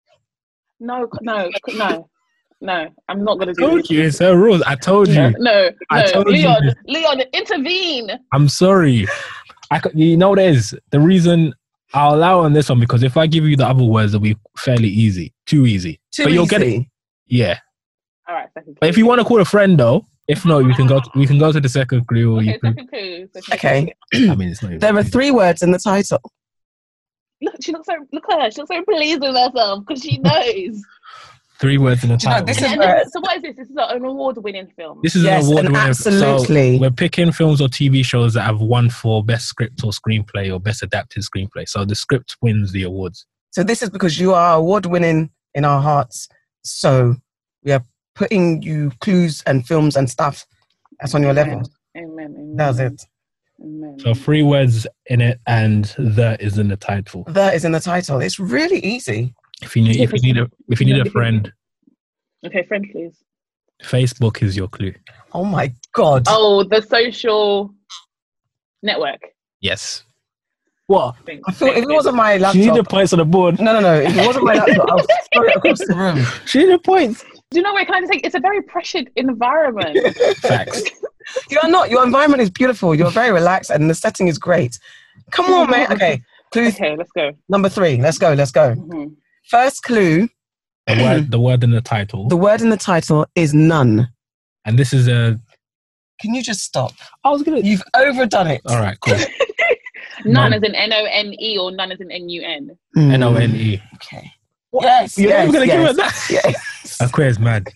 No, no, no, no. I'm not going to I do told this. you, it's her rules. I told No, you. no, I no. told you Leon, this. Leon, intervene. I'm sorry. I could, you know what it is? The reason I'll allow on this one because if I give you the other words, it'll be fairly easy. Too easy. Too but you'll get it. easy. Yeah. All right, second clue. But if you want to call a friend though, if not, we can go. To, we can go to the second clue. Or Okay, you can, second clue. second Okay. clue. I mean, it's not. Even There are three words in the title. Look, she looks so. Look at her. She looks so pleased with herself because she knows. three words in the Do you know, title. this And, is and where- this, so what is this? This is an award-winning film. This is Yes, an award and winning. absolutely. So we're picking films or T V shows that have won for best script or screenplay or best adapted screenplay. So the script wins the awards. So this is because you are award winning in our hearts. So we are putting you clues and films and stuff that's on your level. Amen. Amen. That's it. Amen. So three words in it, and the is in the title. That is in the title. It's really easy. If you need, if you need a, if you need a friend, Okay, friend, please. Facebook is your clue. Oh my God. Oh, the social network. Yes. What? Thing. I feel if it wasn't my She needed laptop. points on the board. No, no, no. If it wasn't my laptop, I would throw it across the room. She needed points. Do you know what? Can I just say it's a very pressured environment. Facts. You are not. Your environment is beautiful. You're very relaxed and the setting is great. Come on, man. Okay. Clue Okay, let's go. number three. Let's go. Let's go. Mhm. First clue. The word, the word in the title, The word in the title is none. and this is a. Can you just stop? I was gonna. You've overdone it. All right, cool. None None. as in N O N E or none as in N U N. Mm. N O N E. Okay. Yes. You're yes, not gonna yes, give it that. Yes. That quiz mad.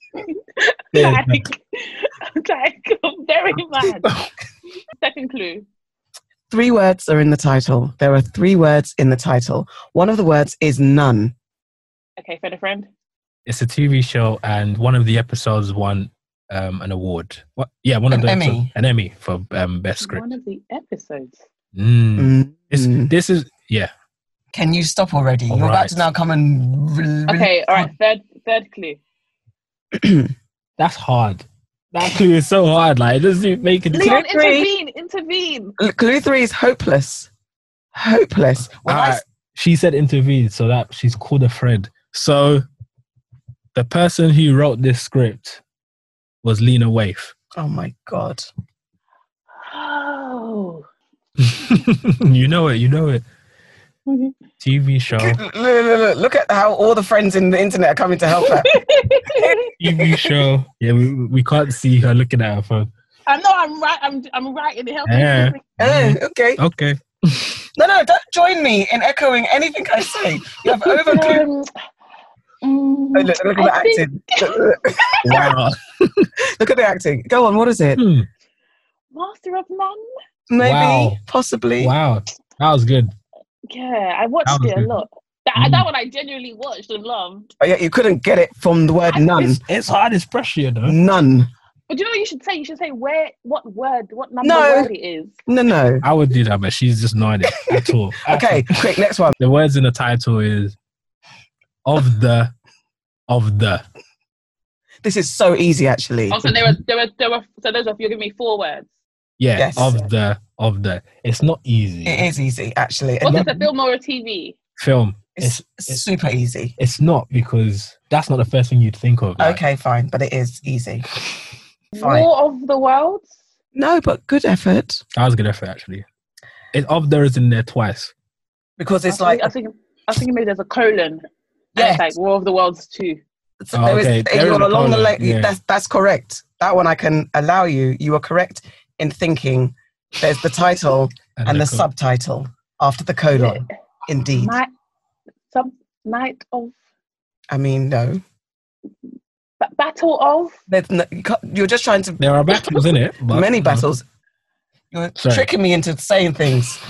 Yeah, Like, like, I'm very mad. Second clue. Three words are in the title. There are three words in the title. One of the words is none. Okay, friend a friend. It's a T V show, and one of the episodes won um, an award. What? Yeah, one of An the Emmy. episodes- an Emmy for um, best script. One of the episodes. Mm. Mm. It's, Mm. this is yeah. Can you stop already? All You're about right. to now come and. Re- Okay, all right. Third, third clue. That's hard. That clue is so hard. Like, it doesn't make it. Leon, Clue three. intervene, intervene. L- Clue three is hopeless. Hopeless. When I Alright, s- she said intervene, so that she's called a friend. So the person who wrote this script was Lena Waithe. oh my God. Oh. You know it. You know it. T V show. Look, look, look, look, look at how all the friends in the internet are coming to help her. T V show. Yeah, we we can't see her looking at her phone. I know I'm right. I'm I'm right in the health. Yeah. Eh, okay. Okay. No, no, don't join me in echoing anything I say. You have over. Um, mm, Oh, look, look at the I think- acting. Wow. Look at the acting. Go on, what is it? Hmm. Master of None. Maybe, Wow. possibly. Wow. That was good. Yeah, I watched That was it a good. lot. That Mm. that one I genuinely watched and loved. Oh, yeah, you couldn't get it from the word none. It's, it's hard. It's pressure, you know. None. But do you know what you should say? You should say where, what word, what number No. word it is. No, no. I would do that, but she's just not it at all. At Okay, all. quick, next one. The words in the title is of the, of the. This is so easy, actually. Oh, so there were, there were, there were. So those of you giving me four words. Yeah, Yes. of the, of the. It's not easy. It is easy, actually. What's And it, a film or a T V? Film. It's, It's, it's, super easy. it's not because that's not the first thing you'd think of. like. Okay, fine, but it is easy. Fine. War of the Worlds. No, but good effort. That was a good effort, actually. It, of there is in there twice. Because it's I like, was thinking, I was thinking maybe there's a colon. Yeah. Yeah. It's like War of the Worlds two. so Oh, there is- okay, there you're is a along the colon, lane. yeah. That's, that's correct. That one I can allow you. You are correct in thinking there's the title and the co- subtitle after the colon. Indeed. Night, some night of I mean, no. ba- battle of. There's no you can't- you're just trying to There are battles in it. But, many battles. You're Sorry. tricking me into saying things.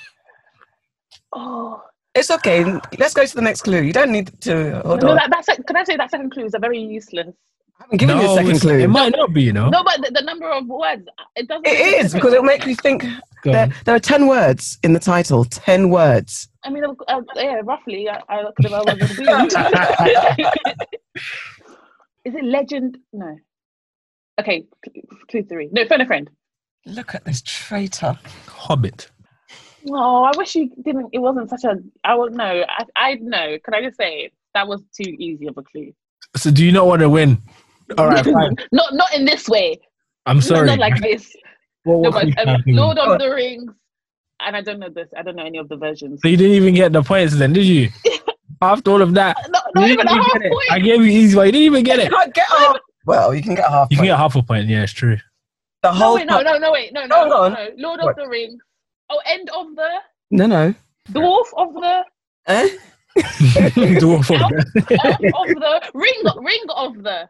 Oh It's okay. Let's go to the next clue. You don't need to. Hold no, on. that, that's like, can I say that second clue is a very useless. I haven't given you a No, second it's- clue. It might not be, you know. No, but the, the number of words it doesn't. It make a is difference. because it'll make you think. Go There, on. there are ten words in the title. Ten words. I mean, uh, yeah, roughly. I, I could have. I was Is it Legend? No. Okay, cl- clue three. No, phone a friend. Look at this traitor. Hobbit. Oh, I wish you didn't. It wasn't such a. I would know. I I know. Can I just say that was too easy of a clue? So do you not want to win? All right, fine. not not in this way. I'm Not- sorry. Not like this. What- No, what but can you um, have? Lord of the Rings, and I don't know this. I don't know any of the versions. So you didn't even get the points then, did you? After all of that, Not, not you even a didn't half get it. point. I gave you easy one. You didn't even get You it. can't get a half. Well, you can get a half. You can point. get half a point. Yeah, it's true. the No, whole. wait, no, no, no, wait, no, no, Hold on. no. Lord What? of the Rings. Oh, end of the no, no. dwarf of the Eh? Dwarf of of, the- of the ring ring of the.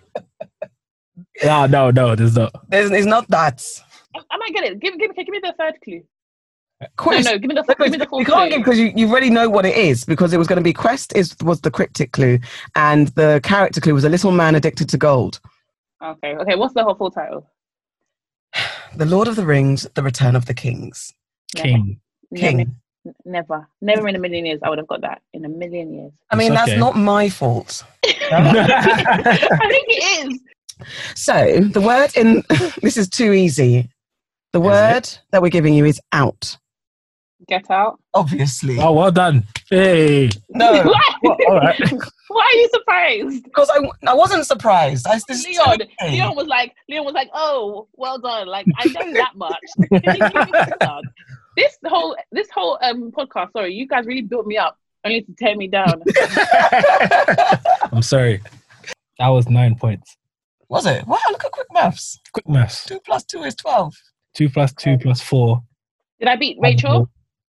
No, no, no, there's not. There's, it's not that. I, I might get it. Give give give me the third clue. Quest. No, no, give me the Look, give me the full you can't clue. give because you, you already know what it is because it was going to be Quest is was the cryptic clue and the character clue was a little man addicted to gold. Okay, okay. What's the whole full title? The Lord of the Rings, The Return of the Kings. King. King. Never, never, never in a million years. I would have got that in a million years. I mean, It's that's okay. not my fault. I think it is. So the word in this is too easy. The Is word that we're giving you is out. Get out. Obviously. Oh, well done. Hey. No, Why? all right. Why are you surprised? because I, I wasn't surprised. I, this is Leon, too easy. Leon was like, Leon was like, oh, well done. Like, I know that much. Can you give me some stuff? This whole, this whole um podcast. Sorry, you guys really built me up, only to tear me down. I'm sorry. That was nine points. Was it? Wow, look at quick maths. Quick maths. Two plus two is twelve. Two plus two plus four. Did I beat Rachel?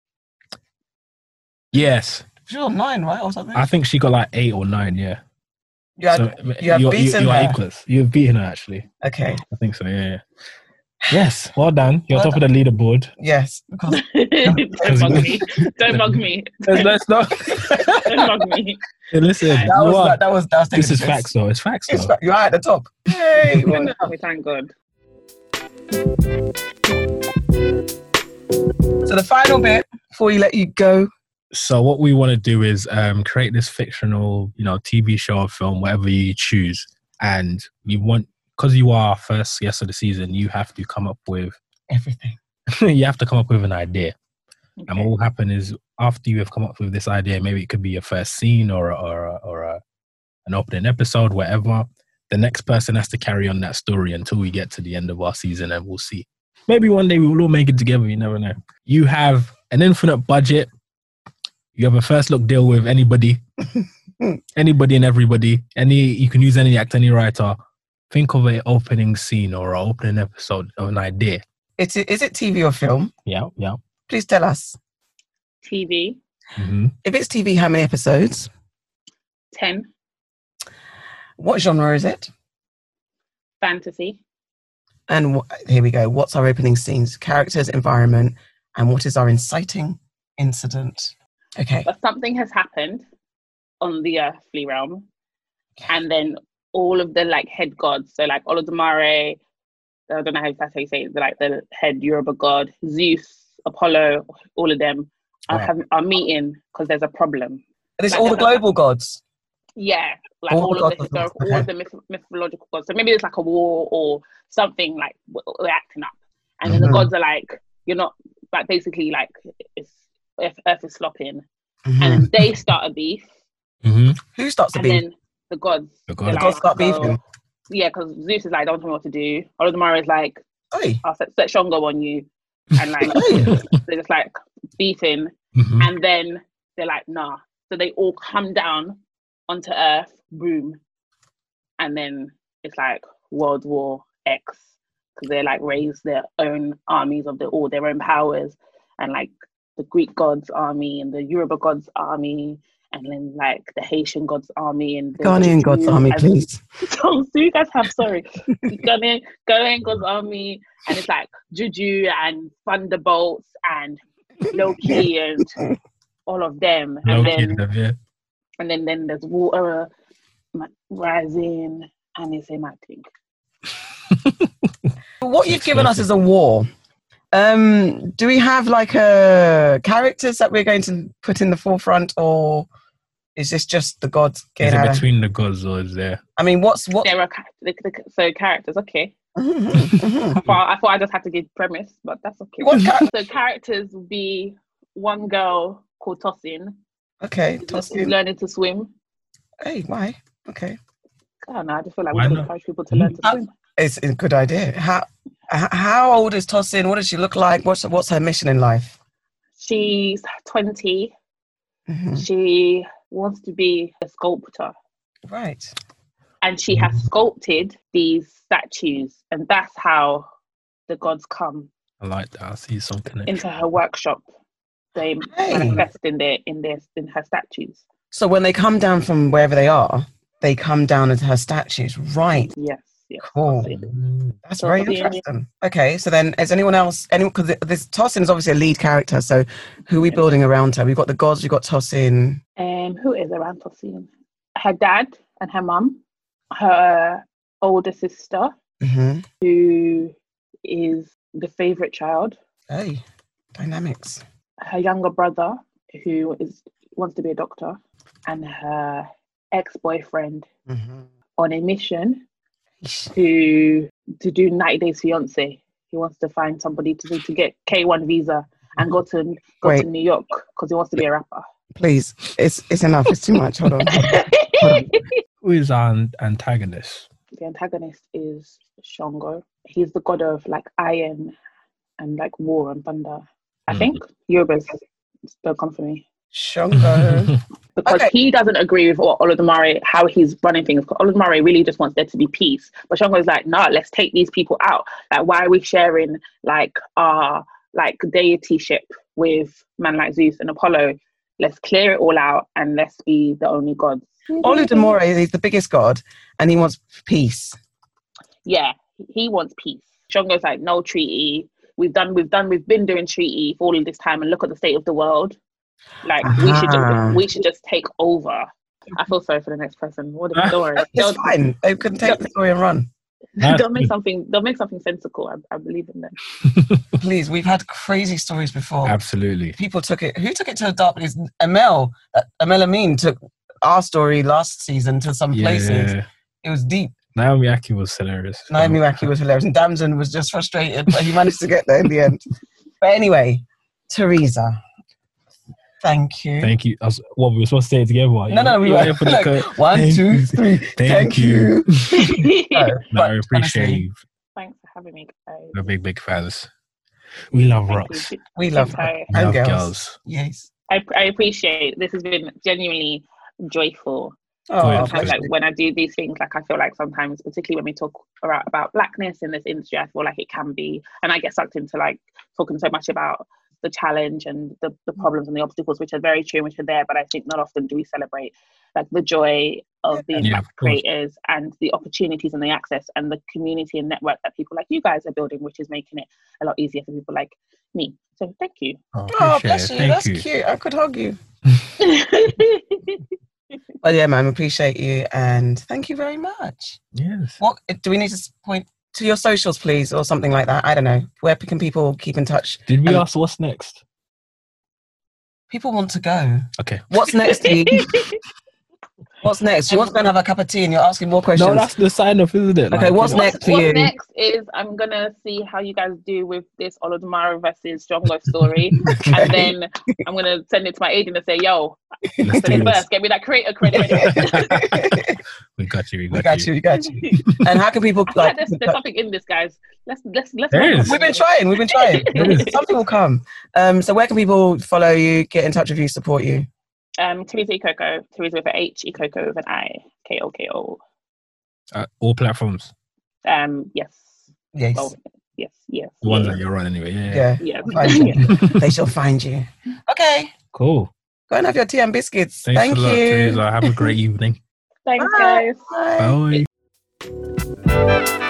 Yes. Sure, nine, right? Or something? I think she got like eight or nine, yeah. you had, So, you have you're, beaten you, you are her. equals. You've beaten her, actually. Okay, I think so, yeah. yeah. Yes, well done. You're Well top of the leaderboard. yes. Because Don't mug me. Don't mug me. Let's not. Don't mug me. Hey, listen, that you was, are- that, that was, that was this taking is the piss. facts, though. It's facts, It's though. fa- You're at the top. Hey, winner. We thank God. So the final bit before we let you go. So what we want to do is um, create this fictional, you know, T V show or film, whatever you choose, and you want, because you are first guest of the season, you have to come up with, Everything. you have to come up with an idea. And Okay. what will happen is after you have come up with this idea, maybe it could be your first scene or a, or a, or a, an opening episode, whatever. The next person has to carry on that story until we get to the end of our season, and we'll see. Maybe one day we will all make it together. You never know. You have an infinite budget. You have a first look deal with anybody, anybody and everybody. Any you can use any actor, any writer. Think of an opening scene or an opening episode of an idea. It's, is it T V or film? Yeah, yeah. Please tell us. T V. Mm-hmm. If it's T V, how many episodes? ten. What genre is it? Fantasy. And wh- here we go. What's our opening scenes? Characters, environment, and what is our inciting incident? Okay. But something has happened on the earthly realm, and then all of the like head gods, so like Olodumare, I don't know how that's how you say it, like the head Yoruba god, Zeus, Apollo, all of them are Wow. having, are meeting because there's a problem. And it's Like all the a- global gods. Yeah, like All all, the of the gods of- historical, okay. all of the myth- mythological gods. So maybe it's like a war or something, like w- we're acting up, and then Mhm. the gods are like, you're not, like basically like it's Earth, Earth is slopping, Mhm. and then they start a beef, Mm-hmm. Who starts the and beef? then the gods, The they're gods. The gods start so- beefing. yeah, because Zeus is like, don't tell me what to do. Olodumare is like, Hey. I'll set, set Shongo on you, and like Hey. they're just like beefing, Mm-hmm. and then they're like, nah. So they all come down onto Earth, boom, and then it's like World War X because they like raise their own armies of the all their own powers, and like the Greek gods' army and the Yoruba gods' army, and then like the Haitian gods' army and the Ghanaian God's Juju army, and- please. So, so you guys have sorry, Ghanaian Ghanaian gods' army, and it's like Juju and Thunderbolts and Loki and all of them, and Loki, then yeah. and then then there's water uh, rising and it's a mad thing. What you've It's given us explosive. is a war. Um, do we have like uh, characters that we're going to put in the forefront, or is this just the gods Is getting it out of- between the gods or is there? I mean, what's what? There are ca- the, the, so characters, okay. Mhm, mhm. I thought, I thought I just had to give premise, but that's okay. What char- So characters would be one girl called Tosin, Okay, who's Tosin. learning to swim. Hey, why? Okay, I don't know. I just feel like Why we should not? encourage people to learn to Uh, swim. it's a good idea. How h- how old is Tosin? What does she look like? What's what's her mission in life? She's twenty. Mhm. She wants to be a sculptor, Right. and she has sculpted these statues, and that's how the gods come I like that. I see some connection. into her workshop. They Hey. manifest in their in their in her statues. So when they come down from wherever they are, they come down into her statues. Right. Yes, yes. Cool. Mm. That's very Tosin. interesting. Okay, so then is anyone else? Anyone? Because this Tosin is obviously a lead character. So who are we building around her? We've got the gods. We've got Tosin. Um, who is around Tosin? Her dad and her mum, her older sister, Mm-hmm. who is the favorite child, Hey, dynamics. her younger brother, who is wants to be a doctor, and her ex-boyfriend Mm-hmm. on a mission to to do ninety Days Fiance. He wants to find somebody to to get K one visa and go to go Wait. to New York because he wants to be a rapper. Please, it's it's enough. It's too much. Hold on. Hold on. Who is our an- antagonist? The antagonist is Shango. He's the god of like iron and like war and thunder. I Mm. think Yoruba's don't come for me Shongo. because Okay. he doesn't agree with what Olodumare how he's running things. Olodumare really just wants there to be peace, but Shango is like, nah, let's take these people out. Like, why are we sharing like our like deityship with man like Zeus and Apollo? Let's clear it all out and let's be the only gods. Oludamore is the biggest god, and he wants peace. Yeah, he wants peace. Shango's like, no treaty. We've done, we've done, we've been doing treaty for all of this time, and look at the state of the world. Like we should, Ah. just, we should just take over. I feel sorry for the next person. What? Don't worry. It's They'll, fine. They can take the story and run. they'll make something. They'll make something sensical. I, I believe in them. Please, we've had crazy stories before. Absolutely. People took it. Who took it to a dark place? Amel. Uh, Amel Amin took our story last season to some places. Yeah. It was deep. Naomi Aki was hilarious. Naomi Waki was hilarious, and Damson was just frustrated, but he managed to get there in the end. But anyway, Teresa, thank you. Thank you. I was, what we were supposed to say it together. What? No, no, we You were were able to like, go, one, thank two, you. three. Thank, Thank you. you. No, No, but I appreciate honestly, you. Thanks for having me, guys. We're big, big fans. We love Thank rocks. you. We love Entire- We love and girls. girls. Yes. I, I appreciate. This has been genuinely joyful. Oh, yeah, Sometimes, pleasure. like when I do these things, like I feel like sometimes, particularly when we talk about, about blackness in this industry, I feel like it can be, and I get sucked into like talking so much about the challenge and the, the problems and the obstacles, which are very true and which are there. But I think not often do we celebrate like the joy of being yeah, Black of course. creators and the opportunities and the access and the community and network that people like you guys are building, which is making it a lot easier for people like me. So thank you. Oh, Oh, bless it. you. Thank That's you. cute. I could hug you. But yeah, man, appreciate you and thank you very much. Yes. What do we need to point to your socials, please, or something like that? I don't know. Where can people keep in touch? Did we And ask what's next? people want to go. Okay. What's next, T? What's next? You want to go and have a cup of tea and you're asking more questions. No, that's the sign off, isn't it? Okay, Like, what's you know, next for What's you? next is I'm gonna see how you guys do with this Olodumare versus Jongo story, Okay. and then I'm gonna send it to my agent and say, "Yo, Let's send do it this. first. Get me that creator credit." We got you. We got, We got you. We got you. And how can people I feel like? like there's, there's something in this, guys. Let's let's let's. There run is. on. We've been trying. We've been trying. There is. Something will come. Um. So where can people follow you, get in touch with you, support you? Um, Teresa Ikoko, Teresa with an H, Ikoko with an I, K O K O. Uh, all platforms. Um, yes. Yes. Oh, yes, yes. The ones yes. that you're on anyway. Yeah. Yeah. Yeah. Find you. They shall find you. Okay. Cool. Go and have your tea and biscuits. Thanks Thank a lot, you. Teresa. Have a great evening. Thanks, Bye. guys. Bye. Bye.